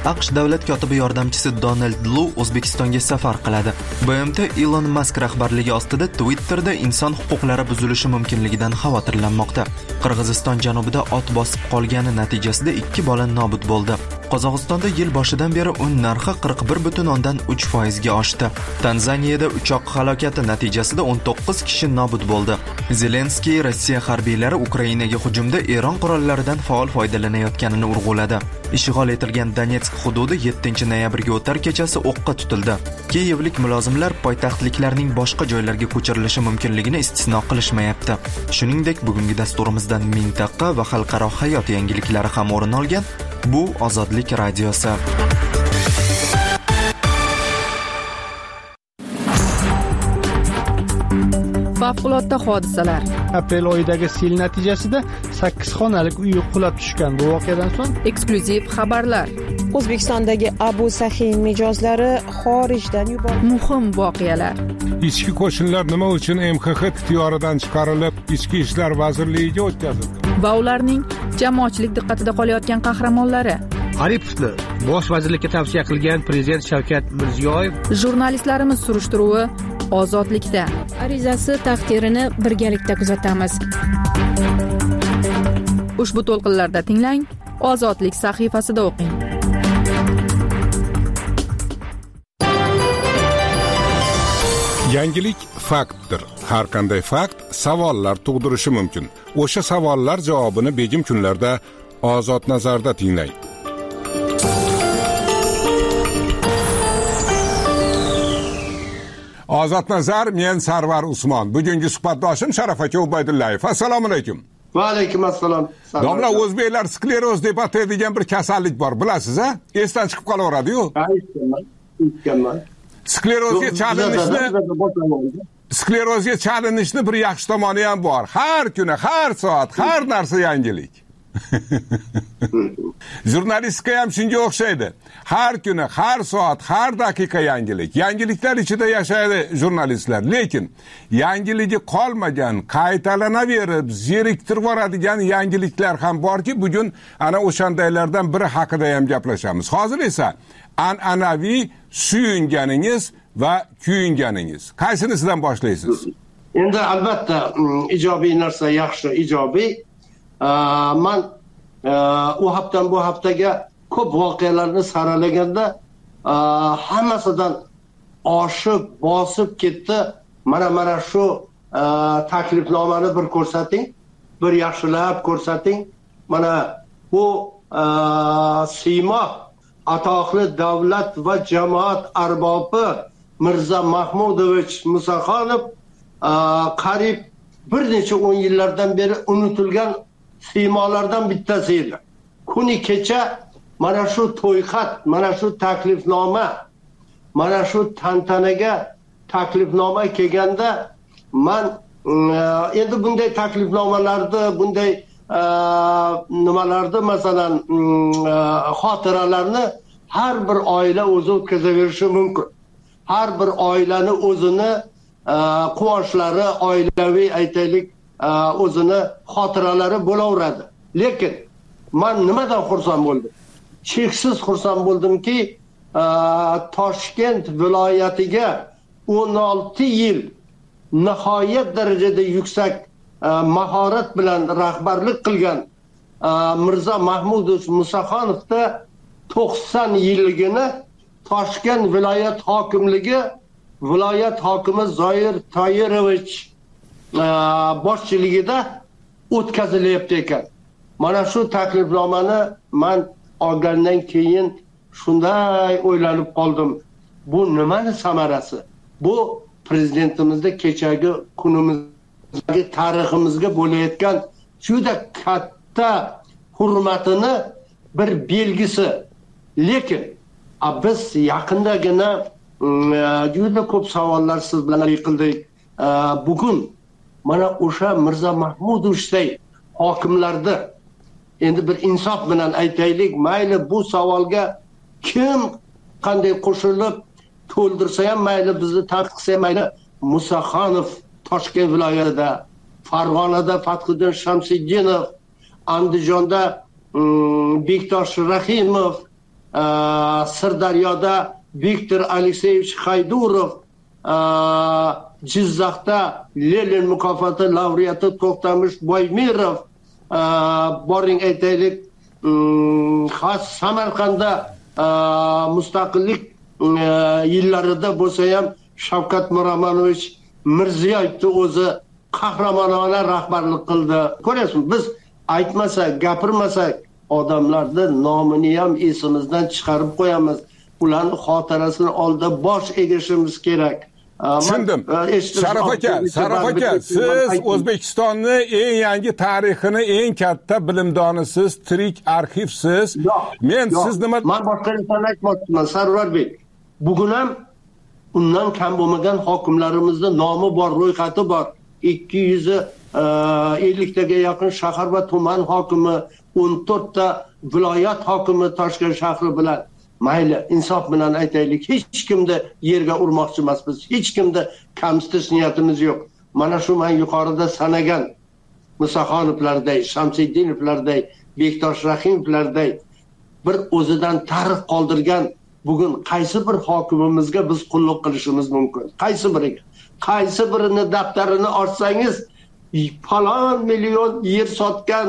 AQSh davlat kotibi yordamchisi Donald Lu O'zbekistonga safar qiladi. BMT Elon Musk rahbarligi ostida Twitterda inson huquqlari buzilishi mumkinligidan xavotirlanmoqda. Qirg'iziston janubida ot bosib qolgani natijasida 2 bola nobud bo'ldi. Qozog'istonda yil boshidan beri un narxi 41.3% ga oshdi. Tanzaniyada uchoq halokati natijasida 19 kishi nobud bo'ldi. Zelenskiy Rossiya harbiylari Ukrainaga hujumda Eron qurollaridan faol foydalanayotganini urg'uladi. Ishg'ol etilgan Donetsk hududi 7-noyabrga o'tar kechasi o'qqa tutildi. Kiyevlik mulozimlar poytaxtliklarning boshqa joylarga ko'chirilishi mumkinligini istisno qilishmayapti. Shuningdek, bugungi dasturimizdan mintaqa va xalqaro hayot yangiliklari ham o'rin olgan. Bu Ozodlik radiosi. Favqulodda hodisalar. Aprel oyidagi sel natijasida 8 xonalik uy qulab tushgan. Bu voqeadan so'ng eksklyuziv xabarlar. O'zbekistondagi Abu Sahiy mijozlari xorijdan yuborildi. Muhim voqealar. Ichki qo'shinlar nima uchun MXX ixtiyoridan chiqarilib, Ichki ishlar vazirligiga o'tkazildi? Va ularning jamoatchilik diqqatida qolayotgan qahramonlari. Aripovni bosh vazirlikka tavsiya qilgan prezident Shavkat Mirziyoyev. Jurnalistlarimiz surishtiruvi Ozodlikda. Arizasi taqdirini birgalikda kuzatamiz. Ushbu to'lqinlarda tinglang, Ozodlik sahifasida o'qing. Yangilik faktdir. Har qanday fakt savollar tug'dirishi mumkin. O'sha savollar javobini begim kunlarda Ozod nazarda tinglang. Ozod nazar, men Sarvar Usmon. Bugungi suhbatdoshim Sharaf aka Ubaydullayev. Assalomu alaykum. Va alaykum assalom. Domla, o'zbeklar skleroz deb ataydigan bir kasallik bor, bilasiz a? Esdan chiqib qolaveradi-yu. Aytganman. Sklerozga chalinishni bir yaxshi tomoni ham bor. Har kuni, har soat, har narsa yangilik. Jurnalistika ham shunga o'xshaydi. Har kuni, har soat, har daqiqa yangilik. Yangiliklar ichida yashaydi jurnalistlar. Lekin yangiligi qolmagan, qaytalanaverib, zeriktirib yuboradigan yangiliklar ham borki, bugun ana o'shandaylardan biri haqida ham gaplashamiz. Hozir esa an'anaviy suyunganingiz va kuyunganingiz. Qaysinisidan boshlaysiz? Endi albatta ijobiy narsa yaxshi, ijobiy. Man u haftadan bu haftaga ko'p voqealarni saralaganda hammasidan oshib, bosib ketdi. Mana shu taklifnomani bir ko'rsating, bir yaxshilab ko'rsating. Mana bu siymo atoqli davlat va jamoat arbobi Mirza Mahmudovich Musaxonov qariyb bir necha 10 yillardan beri unutilgan siymolardan bittasi edi. Kuni kecha mana shu to'yxat, mana shu taklifnoma, mana shu tantanaga taklifnoma kelganda men endi bunday taklifnomalarni, bunday nimalarni, masalan, xotiralarni har bir oila o'zi o'tkazaverishi mumkin. Har bir oilani o'zini quvonchlari, oilaviy aytaylik, o'zini xotiralari bo'laveradi. Lekin men nimadan xursand bo'ldim? Cheksiz xursand bo'ldimki, Toshkent viloyatiga 16 yil nihoyat darajada yuksak mahorat bilan rahbarlik qilgan Mirza Mahmudovich Musaxonovda 90 yilligini Toshkent viloyat hokimligi viloyat hokimi Zoir Toyirovich boshchiligida o'tkazilyapti ekan. Mana shu taklifnomani men olgandan keyin shunday o'ylanib qoldim. Bu nimani samarasi? Bu prezidentimizda kechagi kunimizdagi tariximizga bo'layotgan juda katta hurmatini bir belgisi. Lekin biz yaqindagina juda ko'p savollar siz bilan qildik. Bugun mana o'sha Mirza Mahmudovichdek hokimlarni endi bir insof bilan aytaylik, mayli bu savolga kim qanday qo'shilib to'ldirsa ham mayli, bizni tanqid qilsa ham mayli, Musaxonov Toshkent viloyatida, Farg'onada Fathriddin Shamsiddinov, Andijonda Bektosh Rahimov, Sirdaryoda Viktor Alekseyevich Haydurov, Jizzaxda Lenin mukofoti laureati To'xtamish Boymirov, boring aytaylik, Samarqandda mustaqillik yillarida bo'lsa ham Shavkat Miromonovich Mirziyoyevni o'zi qahramonona rahbarlik qildi. Ko'rasizmi, biz aytmasak, gapirmasak odamlarni nomini ham esimizdan chiqarib qo'yamiz. Ularning xotirasini oldida bosh egishimiz kerak. Tushundim. Sharaf aka, siz O'zbekistonni eng yangi tarixini eng katta bilimdonisiz, tirik arxivsiz. Men siz nima... Men boshqa narsani aytmoqchiman, Sarvarbek. Bugun ham undan kam bo'lmagan hokimlarimizning nomi bor, ro'yxati bor. 250 taga yaqin shahar va tuman hokimi, 14 ta viloyat hokimi Toshkent shahri bilan. Mayli, insof bilan aytaylik, hech kimni yerga urmoqchi emasmiz, hech kimni kamsitish niyatimiz yo'q. Mana shu men yuqorida sanagan Musaxonovlarday, Shamsiddinovlarday, Bektosh Rahimovlarday bir o'zidan tarix qoldirgan bugun qaysi bir hokimimizga biz qulluq qilishimiz mumkin? Qaysi biriga? Qaysi birini daftarini ochsangiz, falon million yer sotgan,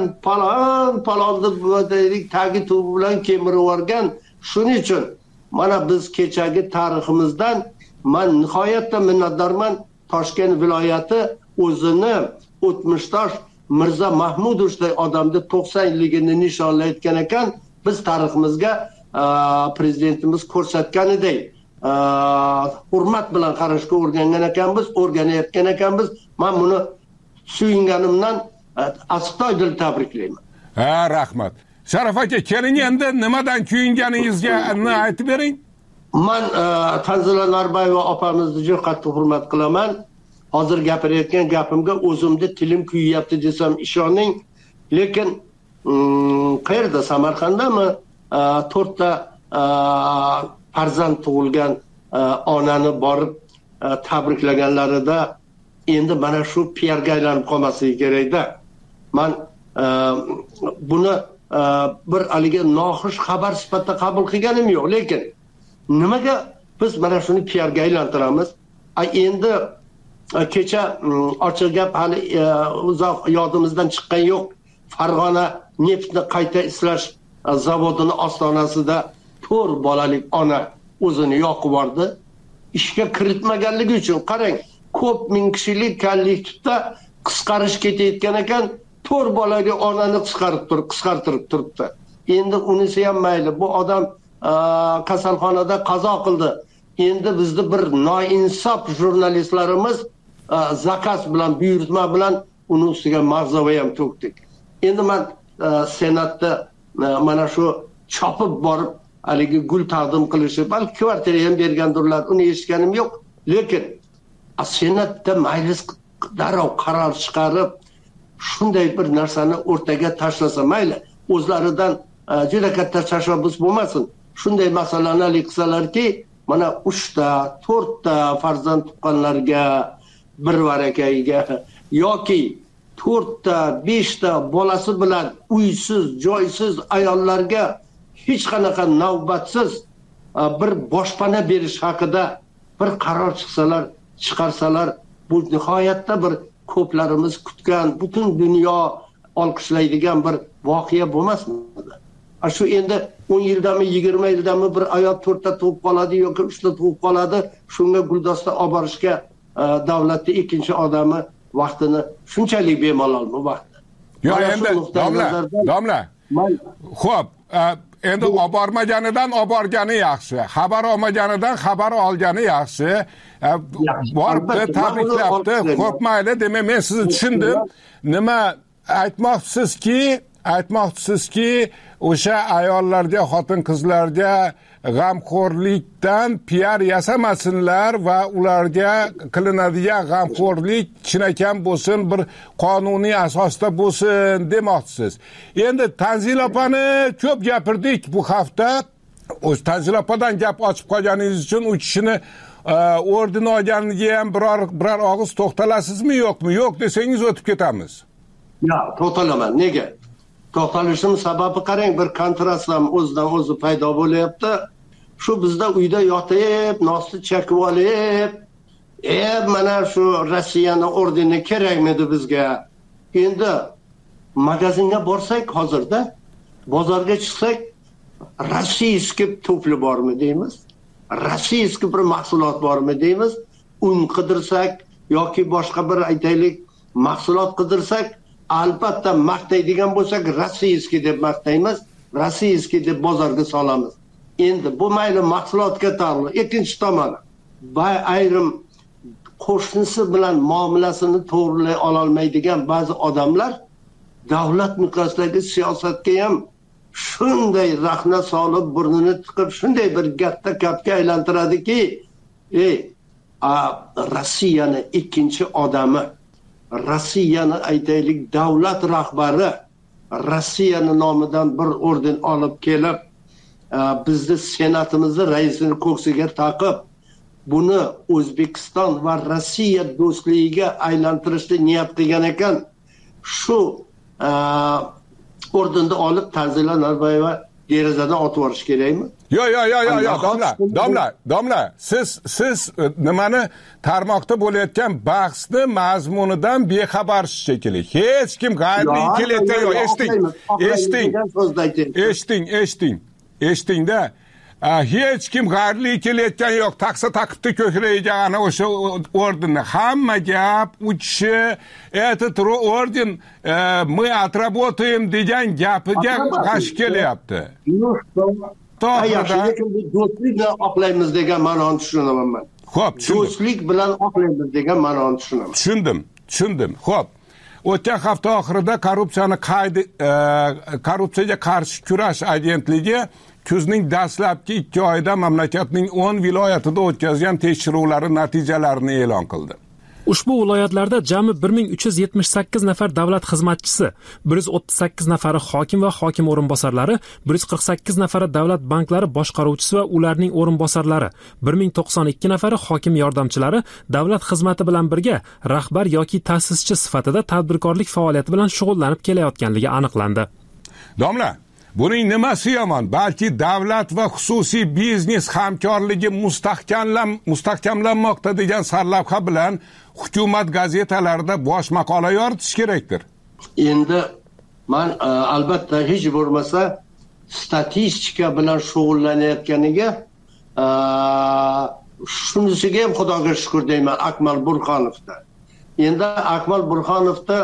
falonni tagi tubi bilan kemirib yuborgan. Shuning uchun mana biz kechagi tariximizdan men nihoyatda minnatdorman. Toshkent viloyati o'zini o'tmishdosh Mirzo Mahmudovday odamni 90-ligini nishonlayotgan ekan. Biz tariximizga prezidentimiz ko'rsatganidek hurmat bilan qarashga o'rgangan ekanmiz, o'rganayotgan ekanmiz. Men buni suyunganimdan astoydil tabriklayman. Rahmat. Sharaf aka, keling endi nimadan kuyinganingizga aytib bering. Men Tanzila Norboyeva opamizni juda qattiq hurmat qilaman. Hozir gapirayotgan gapimga o'zimda tilim kuyyapti desam ishoning. Lekin qayerda, Samarqanddami 4 ta farzand tug'ilgan onani borib tabriklaganlarida endi mana shu PRga aylanib qolmasligi kerak-da. Men buni bir aliga noxush xabar sifatida qabul qilganim yo'q, lekin nimaga biz mana shuni PRga aylantiramiz? Endi kecha ochiq gap hali uzoq yodimizdan chiqqan yo'q. Farg'ona neftni qayta ishlash zavodini ostonasida 4 bolalik ona o'zini yoqib yubordi. Ishga kiritmaganligi uchun qarang, ko'p ming kishilik kollektivda qisqarish ketayotgan ekan, 4 bolali onani qisqartirib turibdi. Endi unisi ham mayli, bu odam kasalxonada qazo qildi. Endi bizni bir noinsof jurnalistlarimiz zakaz bilan, buyurtma bilan uni ustiga mag'zava ham to'kdik. Endi men senatda mana shu chopib borib haligi gul taqdim qilishi, balki kvartira ham bergandirlar, uni eshitganim yo'q. Lekin senatda majlis darrov qaror chiqarib shunday bir narsani o'rtaga tashlasa mayli, o'zlaridan juda katta tashabbus bo'lmasin. Shunday masalani hal qilsalarki, mana 3 ta, 4 ta farzand tuqqanlarga, bir varakayga yoki 4 ta, 5 ta bolasi bilan uysiz, joysiz ayollarga hech qanaqa navbatsiz bir boshpana berish haqida bir qaror chiqarsalar, bu nihoyatda bir ko'plarimiz kutgan, butun dunyo olqishlaydigan bir voqea bo'lmasmidi? Shu endi 10 yildami, 20 yildami bir ayol 4 ta tug'ib qoladi yoki 3 ta tug'ib qoladi, shunga guldasta olib borishga davlatning ikkinchi odami vaqtini shunchalik bemalolmi vaqtda? Yo'q, endi domla. Xo'p, endi olib bormaganidan olib borgani yaxshi, xabar olmaganidan xabar olgani yaxshi. Boribdi, tabriklayapti. Xo'p, mayli, demak men sizni tushundim. Nima aytmoqchisizki, o'sha ayollarga, xotin-qizlarga g'amxo'rlikdan PR yasamasinlar va ularga qilinadigan g'amxo'rlik chinakam bo'lsin, bir qonuniy asosda bo'lsin demoqchisiz. Endi Tanzila opani ko'p gapirdik bu hafta. O'z Tanzila opadan gap ochib qolganingiz uchun u kishini orden olganiga ham biror og'iz to'xtalasizmi, yo'qmi? Yo'q desangiz o'tib ketamiz. Yo'q, to'xtalaman. Nega? to'xtalishim sababi qarang, bir kontrast ham o'zidan o'zi paydo bo'lyapti. Shu bizda uyda yotib, nosni chakib olib, mana shu Rossiyani ordeni kerakmidi bizga? Endi magazinga borsak, hozirda bozorga chiqsak, rossiyskiy tufli bormi deymiz? Rossiyskiy bir mahsulot bormi deymiz? Un qidirsak yoki boshqa bir aytaylik mahsulot qidirsak, albatta maqtaydigan bo'lsak, rossiyskiy deb maqtaymiz, rossiyskiy deb bozorga solamiz. Endi bu mayli mahsulotga taalluq. Ikkinchi tomoni, ayrim qo'shnisi bilan muomalasini to'g'rilay ololmaydigan ba'zi odamlar davlat miqyosidagi siyosatga ham shunday rahna solib, burnini tiqib, shunday bir katta kapga aylantiradiki, Rossiyani ikkinchi odami, Rossiyani aytaylik davlat rahbari Rossiyani nomidan bir orden olib kelib, bizni senatimizni raisini ko'ksiga taqib, buni O'zbekiston va Rossiya do'stligiga aylantirishni niyat qilgan ekan, shu o'rnida olib Tanzila Norboyeva derazadan otib yuborish kerakmi? Yo'q, domla, siz nimani tarmoqda bo'layotgan bahsni mazmunidan bexabarsiz shekilli. Hech kim g'ayrli kelayotgan yo'q. Eshitingda. Hech kim g'ayrli kelayotgan yo'q. Taqsa taqibdi ko'kragiga ana o'sha ordenni. Hamma gap u kishi этот orden мы отработаем degan gapiga qarshi kelyapti. Do'stlik bilan oqlaymiz degan ma'noni tushunaman men. Xo'p, do'stlik bilan oqlaymiz degan ma'noni tushunaman. Tushundim. Xo'p. O'tgan hafta oxirida korrupsiyaga qarshi kurash agentligi kuzning dastlabki 2 oyida mamlakatning 10 viloyatida o'tkazgan tekshiruvlari natijalarini e'lon qildi. Ushbu viloyatlarda jami 1378 nafar davlat xizmatchisi, 138 nafari hokim va hokim o'rinbosarlari, 148 nafari davlat banklari boshqaruvchisi va ularning o'rinbosarlari, 1092 nafari hokim yordamchilari davlat xizmati bilan birga rahbar yoki ta'sischi sifatida tadbirkorlik faoliyati bilan shug'ullanib kelayotganligi aniqlandi. Domla, buning nimasi yomon? Balki davlat va xususiy biznes hamkorligi mustahkamlanmoqda degan sarlavha bilan hukumat gazetalarida bosh maqola yoritish kerakdir. Endi men albatta hech bo'lmasa statistika bilan shug'ullanayotganiga shunisiga ham Xudoga shukr deyman Akmal Burxonovda. Endi Akmal Burxonovda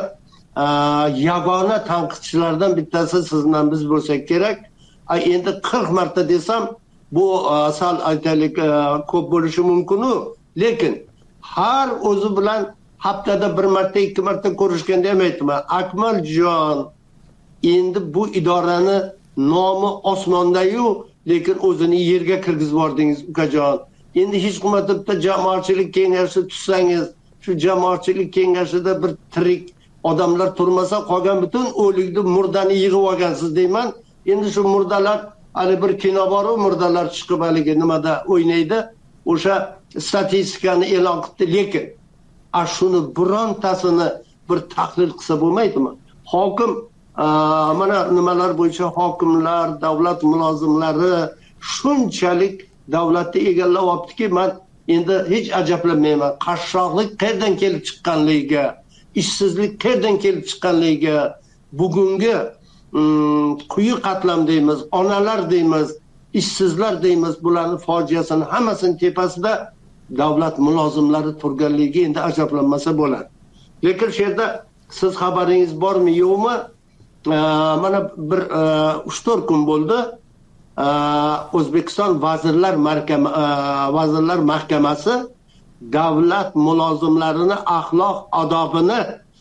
yagona tanqidchilardan bittasi siz bilan biz bo'lsak kerak. Endi 40 marta desam bu sal aytaylik ko'p bo'lishi mumkin-u, lekin har o'zi bilan haftada 1 marta 2 marta ko'rishganda ham aytman, Akmaljon, endi bu idorani nomi osmonda-yu, lekin o'zini yerga kirgizib yordingiz ukajon. Endi hech qimmatda bitta jamoatchilik kengashi tuzsangiz, shu jamoatchilik kengashida bir tirik odamlar turmasa, qolgan butun o'likni murdani yig'ib olgansiz deyman. Endi shu murdalar, hali bir kino bor-u, murdalar chiqib haligi nimada o'ynaydi. O'sha statistikani e'lon qildi, lekin shuni birontasini bir tahlil qilsa bo'lmaydimi? Hokim mana nimalar bo'yicha hokimlar, davlat mulozimlari shunchalik davlatni egallab olibdiki, men endi hech ajablanmayman. Qashshoqlik qayerdan kelib chiqqanligiga, ishsizlik qayerdan kelib chiqqanligiga, bugungi quyi qatlam deymiz, onalar deymiz, ishsizlar deymiz, bularning fojiasini hammasini tepasida davlat mulozimlari turganligiga endi ajablanmasa bo'ladi. Lekin shu yerda siz xabaringiz bormi, yo'qmi? Mana bir 3-4 kun bo'ldi. O'zbekiston Vazirlar Mahkamasi davlat mulozimlarini axloq odobini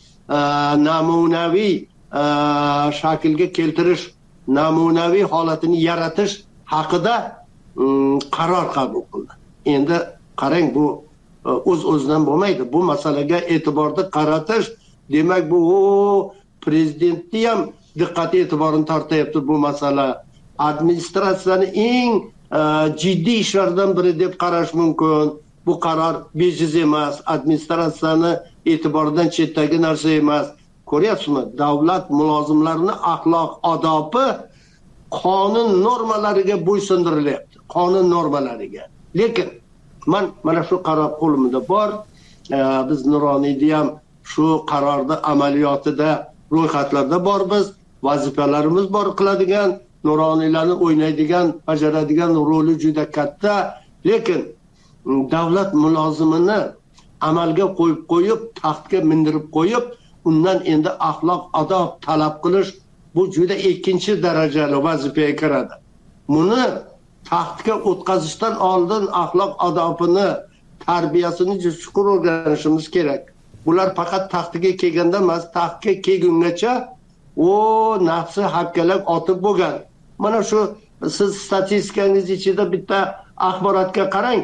namunaviy shaklga keltirish, namunaviy holatini yaratish haqida qaror qabul qildi. Endi qarang, bu o'z-o'zidan bo'lmaydi. Bu masalaga e'tiborni qaratish, demak bu prezidentni ham diqqat e'tiborini tortyapti bu masala. Administratsiyani eng jiddiy ishlardan biri deb qarash mumkin. Bu qaror bejiz emas, administratsiyani e'tiboridan chetdagi narsa emas. ko'ryapsizmi, davlat mulozimlarining axloq odobi qonun normalariga bo'ysundirilyapti, qonun normalariga. Lekin mana shu qaror qo'limda bor. Biz Nuroniyda ham shu qarorda amaliyotida ro'yxatlarda bormiz, vazifalarimiz bor qiladigan, nuroniylarni o'ynaydigan, bajaradigan roli juda katta. Lekin davlat mulozimini amalga qo'yib, taxtga mindirib qo'yib, undan endi axloq odob talab qilish bu juda ikkinchi darajali vazifaga kiradi. Buni taxtga o'tkazishdan oldin axloq odobini, tarbiyasini chuqur o'rganishimiz kerak. Bular faqat taxtiga kelganda emas, taxtga kelgungacha nafsi hakkalak otib bo'lgan. Mana shu siz statistikangiz ichida bitta axborotga qarang.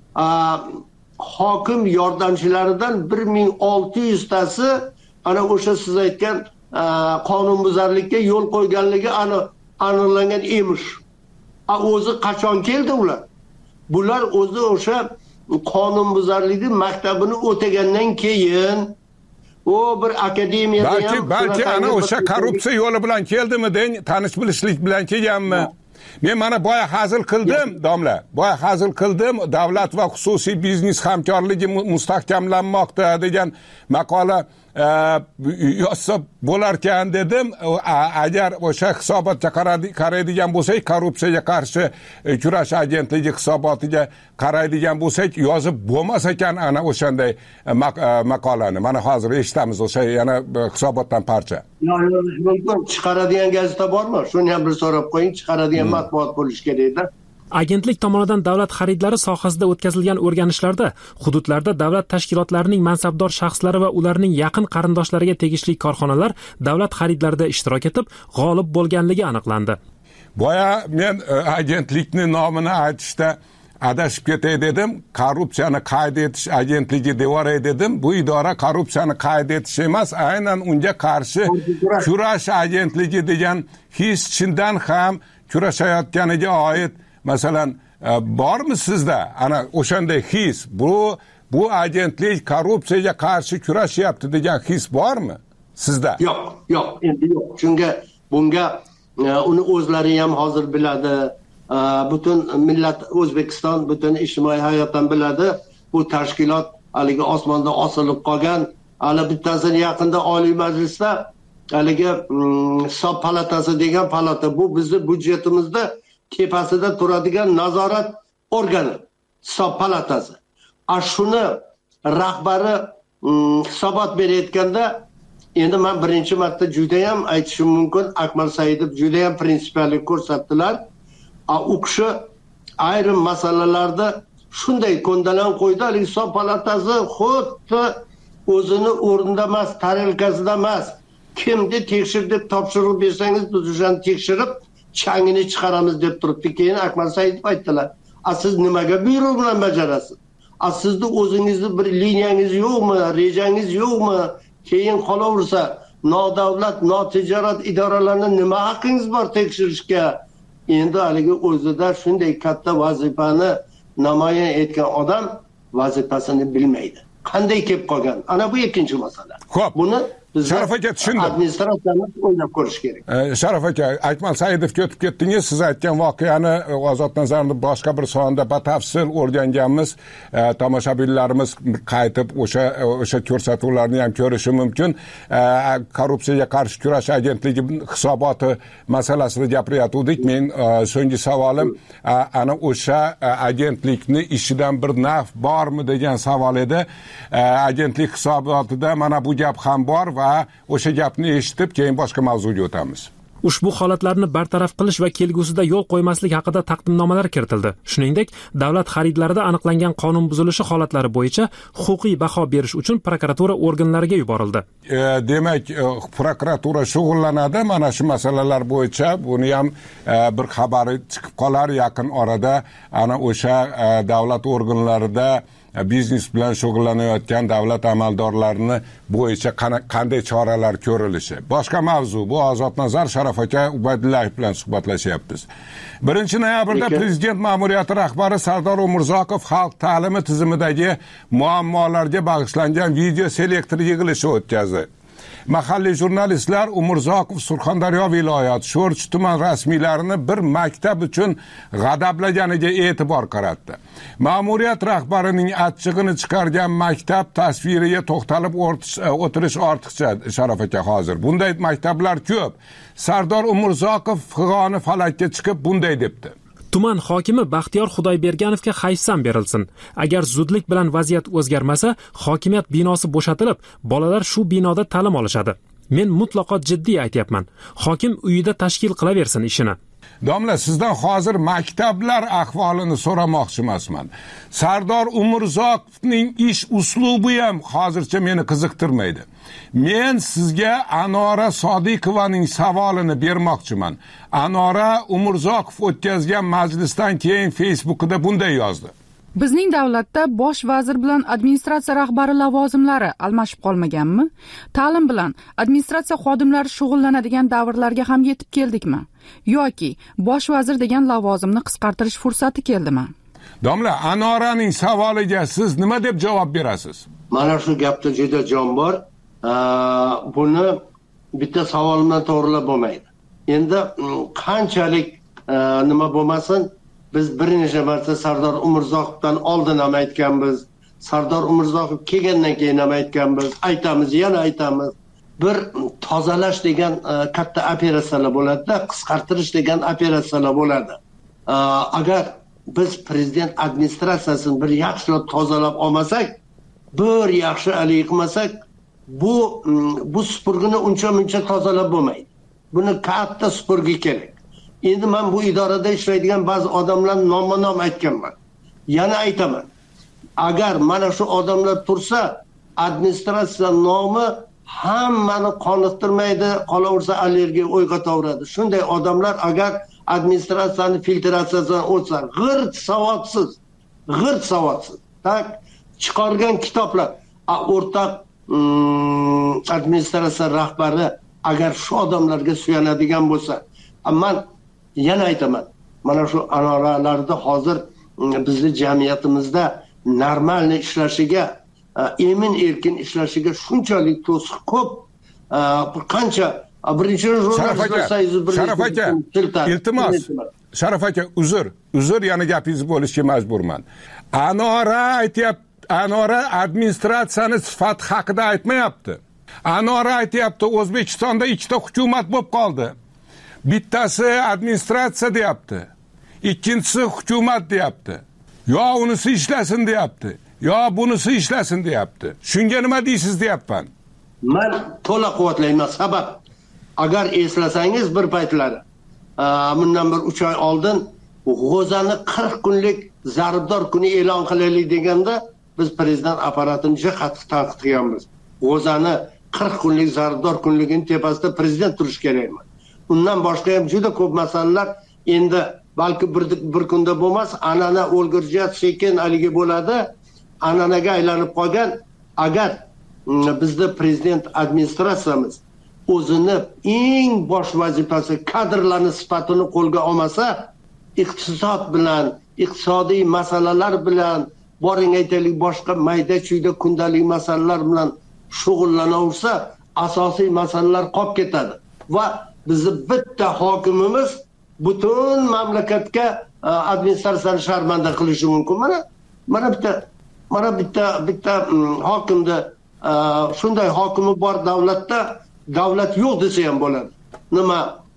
Hokim yordamchilaridan 1600 tasi ana o'sha siz aytgan qonunbuzarlikka yo'l qo'yganligi aniqlangan emish. O'zi qachon keldi ular? Bular o'zi o'sha qonunbuzarlikni maktabini o'tagandan keyin bir akademiyada balki ana o'sha korrupsiya yo'li bilan keldimi deng, tanish bilishlik bilan kelganmi? Men mana boya hazil qildim, domla. Boya hazil qildim, davlat va xususiy biznes hamkorligi mustahkamlanmoqda degan maqola yozsa bo'larkan dedim. Agar o'sha hisobotga qaraydigan bo'lsak, korrupsiyaga qarshi kurash agentligi hisobotiga qaraydigan bo'lsak, yozib bo'lmas ekan ana o'shanday maqolani. Mana hozir eshitamiz o'sha yana hisobotdan parcha. Mumkin chiqaradigan gazeta bormi? Shuni ham bir so'rab qo'ying, chiqaradigan matbuot bo'lishi kerak-da. Agentlik tomonidan davlat xaridlari sohasida o'tkazilgan o'rganishlarda hududlarda davlat tashkilotlarining mansabdor shaxslari va ularning yaqin qarindoshlariga tegishli korxonalar davlat xaridlarida ishtirok etib, g'olib bo'lganligi aniqlandi. Boya men agentlikning nomini aytishda adashib ketay dedim. Korrupsiyani qayd etish agentligi devoray dedim. Bu idora korrupsiyani qayd etish emas, aynan unga qarshi kurash agentligi degan his chindan ham kurashayotganiga oid masalan bormi sizda ana o'shanday his? Bu agentlik korrupsiyaga qarshi kurashyapti degan his bormi sizda? Yo'q, endi yo'q. Chunki bunga uni o'zlari ham hozir biladi. Butun millat O'zbekiston butun ijtimoiy hayotdan biladi. Bu tashkilot haligi osmonda osilib qolgan. Hali bittasini yaqinda Oliy Majlisda haligi hisob palatasi degan palata, bu bizning byudjetimizda tepasida turadigan nazorat organi, hisob palatasi. Shuni rahbari hisobot berayotganda endi men birinchi marta juda ham aytishim mumkin, Akmal Saidov juda ham prinsipiallik ko'rsatdilar. U kishi ayrim masalalarda shunday ko'ndalang qo'ydi, hisob palatasi xuddi o'zini o'rnida emas, tarelkasida emas. Kimni tekshir deb topshiriq bersangiz, biz o'shani tekshirib changini chiqaramiz deb turibdi. Keyin Akmal Saidov aytdilar, siz nimaga buyruq bilan bajarasiz? Sizni o'zingizni bir liniyangiz yo'qmi, rejangiz yo'qmi? Keyin qolaversa, nodavlat, notijorat idoralarni nima haqqingiz bor tekshirishga? Endi haligi o'zida shunday katta vazifani namoyon etgan odam vazifasini bilmaydi. Qanday kelib qolgan? Ana bu ikkinchi masala. Xo'p. Buni Sharaf aka tushundim. Administratsiyani o'ylab ko'rish kerak. Sharaf aka, Akmal Saidovga o'tib ketdingiz. Siz aytgan voqeani Ozod Nazarning boshqa bir sonida batafsil o'rganganmiz. Tomoshabinlarimiz qaytib o'sha ko'rsatuvlarni ham ko'rishi mumkin. Korrupsiyaga qarshi kurash agentligi hisoboti masalasida gapirayotgandik. Men so'nggi savolim ana o'sha agentlikni ishidan bir naf bormi degan savol edi. Agentlik hisobotida mana bu gap ham bor va o'sha gapni eshitib keyin boshqa mavzuga o'tamiz. Ushbu holatlarni bartaraf qilish va kelgusida yo'l qo'ymaslik haqida taqdimnomalar kiritildi. Shuningdek, davlat xaridlarida aniqlangan qonun buzilishi holatlari bo'yicha huquqiy baho berish uchun prokuratura organlariga yuborildi. Demak, prokuratura shug'ullanadi mana shu masalalar bo'yicha. Buni ham bir xabari chiqib qolar yaqin orada ana o'sha davlat organlarida biznes bilan shug'ullanayotgan davlat amaldorlarini bo'yicha qanday choralar ko'rilishi. Boshqa mavzu. Bu Ozod Nazar Sharaf aka Ubaydullayev bilan suhbatlashyapmiz. 1-noyabrda prezident ma'muriyati rahbari Sardor Umurzoqov xalq ta'limi tizimidagi muammolarga bag'ishlangan video selektor yig'ilishi o'tkazdi. Mahalliy jurnalistlar Umurzoqov Surxondaryo viloyati Sho'rchi tuman rasmiylarini bir maktab uchun g'adablaganiga e'tibor qaratdi. Ma'muriyat rahbarining achchig'ini chiqargan maktab tasviriga to'xtalib o'tirish ortiqcha Sharof aka hozir. Bunday maktablar ko'p. Sardor Umurzoqov G'oni falakka chiqib bunday debdi. Tuman hokimi Baxtiyor Xudoyberganovga hayfsan berilsin. Agar zudlik bilan vaziyat o'zgarmasa, hokimiyat binosi bo'shatilib, bolalar shu binoda ta'lim olishadi. Men mutlaqo jiddiy aytyapman. Hokim uyida tashkil qilaversin ishini. Domla, sizdan hozir maktablar ahvolini so'ramoqchi emasman. Sardor Umurzoqovning ish uslubi ham hozircha meni qiziqtirmaydi. Men sizga Anora Sodiqovaning savolini bermoqchiman. Anora Umurzoqov o'tkazgan majlisdan keyin Facebook'da bunday yozdi. Bizning davlatda bosh vazir bilan administratsiya rahbari lavozimlari almashib qolmaganmi? Ta'lim bilan administratsiya xodimlari shug'ullanadigan davrlarga ham yetib keldikmi? Yoki bosh vazir degan lavozimni qisqartirish fursati keldimi? Domla, Anoraning savoliga siz nima deb javob berasiz? Mana shu gapda juda jon bor. Buni bitta savol bilan to'g'rilab bo'lmaydi. Endi qanchalik nima bo'lmasin, biz bir necha marta Sardor Umurzoqovdan oldin ham aytganmiz. Sardor Umurzoqov kelgandan keyin ham aytganmiz. Aytamiz, yana aytamiz. Bir tozalash degan katta operatsiyalar bo'ladi-da, qisqartirish degan operatsiyalar bo'ladi. Agar biz prezident administratsiyasini bir yaxshilab tozalab olmasak, bir yaxshi alik qilmasak, bu supurgini uncha tozalab bo'lmaydi. Buni katta supurgi kerak. Endi men bu idorada ishlaydigan ba'zi odamlarni nomma-nom aytganman. Yana aytaman. Agar mana shu odamlar tursa, administratsiya nomi hammani qoniqtirmaydi, qolaversa allergiya uyg'otaveradi. Shunday odamlar agar administratsiyani filtratsiyadan o'tsa, g'irt savodsiz. Tak chiqargan kitoblar o'rtaq administratsiya rahbari agar shu odamlarga suyanadigan bo'lsa, men yana aytaman, mana shu anoralarda hozir bizning jamiyatimizda normalniy ishlashiga, emin erkin ishlashiga shunchalik to'siq ko'p, qancha birinchi Sharof aka, iltimos. Sharof aka, uzr, yana gapingizni bo'lishga majburman. Anora administratsiyani sifati haqida aytmayapti. Anora aytayapti, O'zbekistonda ikkita hukumat bo'lib qoldi. Bittasi administratsiya deyapti. Ikkinchisi hukumat deyapti. Yo unisi ishlasin deyapti. Yo bunisi ishlasin deyapti. Shunga nima deysiz deyapman. Men to'la quvvatlayman. Sabab agar eslasangiz bir paytlari bundan bir 3 oy oldin G'o'zani 40 kunlik zarbdor kuni e'lon qilaylik deganda biz prezident apparatini juda qattiq tanqid qilganmiz. G'o'zani 40 kunlik zarbdor kunligining tepasida prezident turish kerakmi? Undan boshqa ham juda ko'p masalalar endi balki bir kunda bo'lmas, an'ana o'lgurjat sekin aligi bo'ladi, an'anaga aylanib qolgan. Agar bizda prezident administratsiyamiz o'zini eng bosh vazifasi kadrlarning sifatini qo'lga olmasa, iqtisod bilan, iqtisodiy masalalar bilan, boring aytaylik boshqa mayda-chuyda kundalik masalalar bilan shug'ullanaversa, asosiy masalalar qolib ketadi. Va bizni bitta hokimimiz butun mamlakatga administratsiyani sharmanda qilishi mumkin. Mana bitta hokimda shunday hokimi bor davlatda, davlat yo'q desa ham bo'ladi. Nima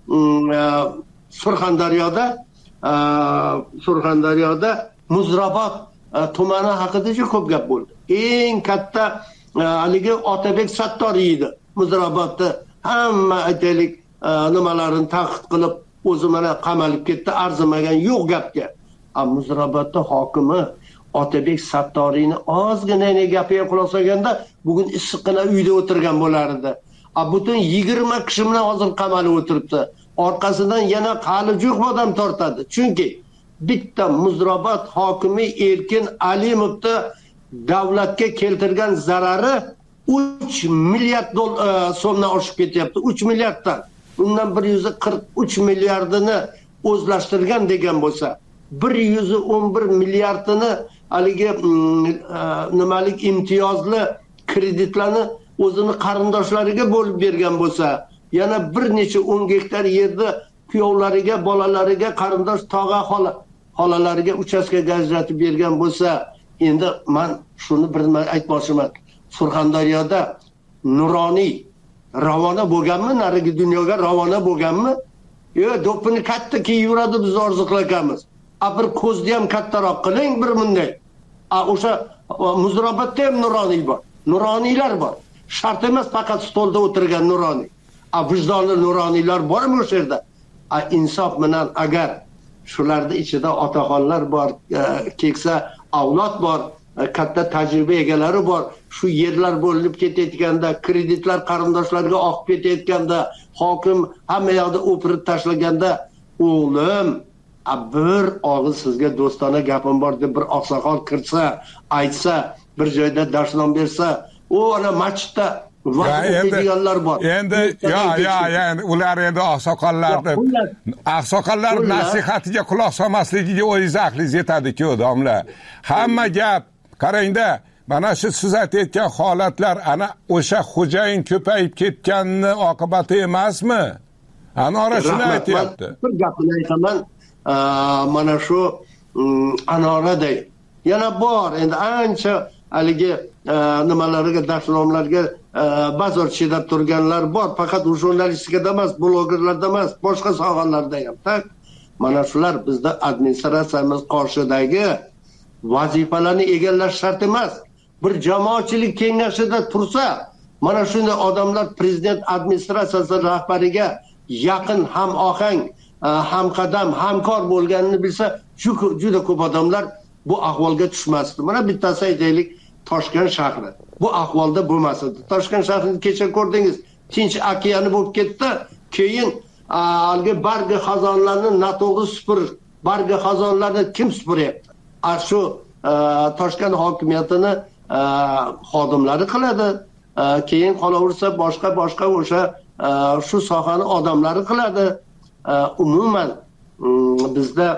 Surxondaryoda Muzrabot tumani haqida juda ko'p gap bo'ldi. Eng katta haligi Otabek Sattoriy edi. Muzrabotda hamma aytaylik nimalarini tanqid qilib, o'zi mana qamalib ketdi, arzimagan yo'q gapga. Muzrabotda hokimi Otabek Sattoriyni ozgina gapiga quloq solganda bugun issiqqina uyda o'tirgan bo'lar edi. Butun 20 kishi bilan hozir qamalib o'tiribdi. Orqasidan yana qali juq odam tortadi. Chunki bitta Muzrabot hokimi Erkin Alimovda davlatga keltirgan zarari 3 milliard so'mdan oshib ketyapti. 3 milliarddan. Undan 143 milliardini o'zlashtirgan degan bo'lsa, 111 milliardini haligi nimalik imtiyozli kreditlarni o'zini qarindoshlariga bo'lib bergan bo'lsa, yana bir necha 10 gektar yerni kuyovlariga, bolalariga, qarindosh tog'a xolalariga uchastkaga ajratib bergan bo'lsa, endi men shuni bir nima aytmoqchiman. Surxondaryoda nuroniy ravona bo'lganmi, narigi dunyoga ravona bo'lganmi? Do'ppini katta kiyib yuradi, biz orzuqlaymiz. Bir ko'zni ham kattaroq qiling, bir bunday. O'sha Muzrabotda ham nuroniy bor. Nuroniylar bor. Shart emas faqat stolda o'tirgan nuroniy. Vijdonli nuroniylar bormi o'sha yerda? Insof bilan agar shularda ichida otaxonlar bor, keksa avlod bor, katta tajriba egalari bor, shu yerlar bo'linib ketayotganda, kreditlar qarindoshlarga oqib ketayotganda, hokim hamma yoqda o'pirib tashlaganda, o'g'lim, bir og'iz sizga do'stona gapim bor deb bir oqsoqol kirsa, aytsa, bir joyda darsnom bersa, u ana masjidda o'qiydiganlar bor. Endi yani ular endi oqsoqollar nasihatiga quloq solmasligiga o'zingiz aqlingiz yetadi-ku, domla. Hamma gap qarangda, mana shu siz aytayotgan holatlar ana o'sha xo'jayin ko'payib ketganini oqibati emasmi? Anora shuni aytayapti. Bir gapni aytaman, mana shu Anoraday yana bor, endi ancha haligi nimalarga, darsnomlarga ba'zor chidab turganlar bor, faqat jurnalistikada emas, blogerlarda emas, boshqa sohalarda ham. Mana shular bizda administratsiyamiz qarshidagi vazifalarni egallash shart emas. Bir jamoatchilik kengashida tursa, mana shunday odamlar prezident administratsiyasi rahbariga yaqin, ham ohang, ham qadam, hamkor bo'lganini bilsa, juda ko'p odamlar bu ahvolga tushmasdi. Mana bittasi aytaylik, Toshkent shahri. Bu ahvolda bo'lmas edi. Toshkent shahrini kecha ko'rdingiz, Tinch okeani bo'lib ketdi. Keyin algi bargi xazonlarni noto'g'ri supurish, bargi xazonlarni kim supuryapti? Shu Toshkent hokimiyatini xodimlari qiladi. Keyin qolaversa boshqa o'sha shu sohani odamlari qiladi. Umuman bizda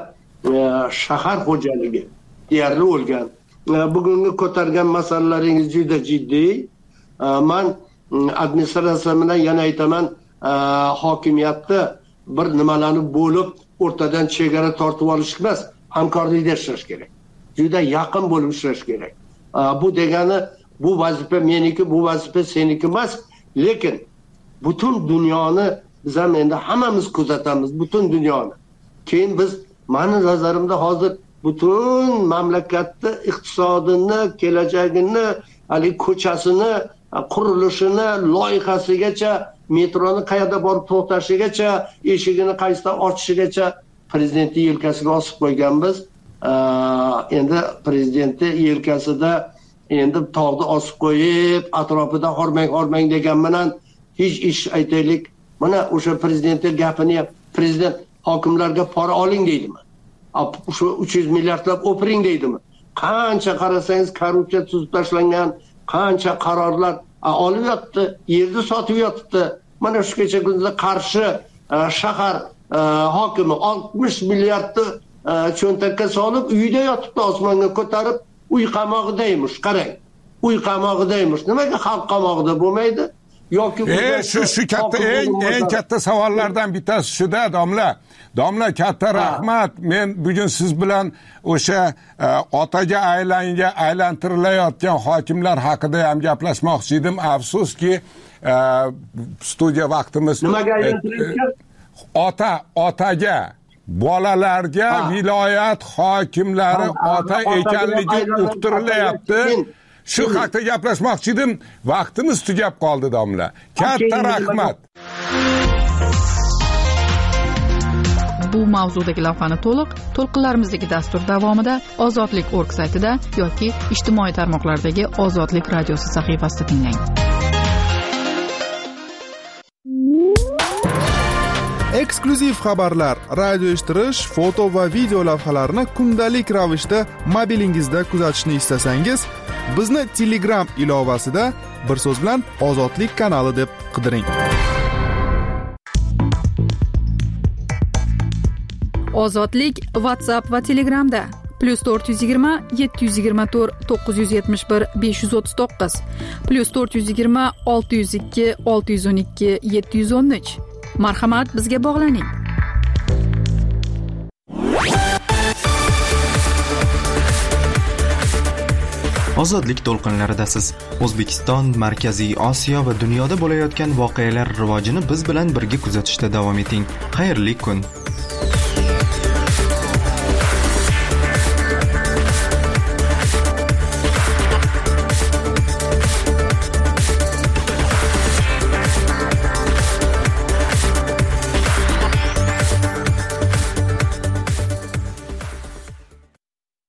shahar xo'jaligi deyarli o'lgan. Bugungi ko'targan masalalaringiz juda jiddiy. Men administratsiya bilan yana aytaman, hokimiyatda bir nimalarni bo'lib, o'rtadan chegara tortib olish emas, hamkorlikda ishlash kerak. Juda yaqin bo'lib ishlash kerak. Bu degani bu vazifa meniki, bu vazifa seniki emas, lekin butun dunyoni biz ham endi hammamiz kuzatamiz, butun dunyoni. Keyin biz, meni nazarimda hozir butun mamlakatni iqtisodini, kelajagini, hali ko'chasini, qurilishini, loyihasigacha, metroni qayerda borib to'xtashigacha, eshigini qaysidan ochishigacha prezidentning yelkasiga osib qo'yganmiz. Endi prezidentning yelkasida endi tog'ni osib qo'yib, atrofida hormang degan bilan hech ish aytaylik. Mana o'sha prezidentning gapini ham prezident hokimlarga pora oling deydimi? Shu 300 milliardlab o'piring deydimi? Qancha qarasangiz korrupsiya tuzib tashlangan, qancha qarorlar olib yotdi, yerni sotib yotdi. Mana shu kecha kunda Qarshi shahar hokimi 60 milliardni cho'ntakka solib, uyda yotibdi, osmonga ko'tarib, uy qamog'idaymish, qarang. Uy qamog'idaymish. Nimaga xalq qamog'ida bo'lmaydi? Yoki shu katta eng katta savollardan bittasi shuda, domla katta rahmat. Men bugun siz bilan o'sha otaga aylantirilayotgan hokimlar haqida ham gaplashmoqchi edim. Afsuski studiya vaqtimiz nimaga aylantirayotgan? Otaga, bolalarga viloyat hokimlari ota ekanligi uqtirilyapti. Shu haqda gaplashmoqchi edim. Vaqtimiz tugab qoldi, domla. Katta rahmat. Bu mavzudagi lavhani to'lqinlarimizdagi dastur davomida ozodlik.org saytida yoki ijtimoiy tarmoqlardagi Ozodlik radiosi sahifasida tinglang. Eksklyuziv xabarlar, radio eshittirish, foto va video lavhalarni kundalik ravishda mobilingizda kuzatishni istasangiz, bizni Telegram ilovasida bir so'z bilan Ozodlik kanali deb qidiring. Ozodlik WhatsApp va Telegramda. +420 724 971 539 +420 602 612 713. Marhamat, bizga bog'laning. Ozodlik to'lqinlaridasiz. O'zbekiston, Markaziy Osiyo va dunyoda bo'layotgan voqealar rivojini biz bilan birga kuzatishda davom eting. Xayrli kun.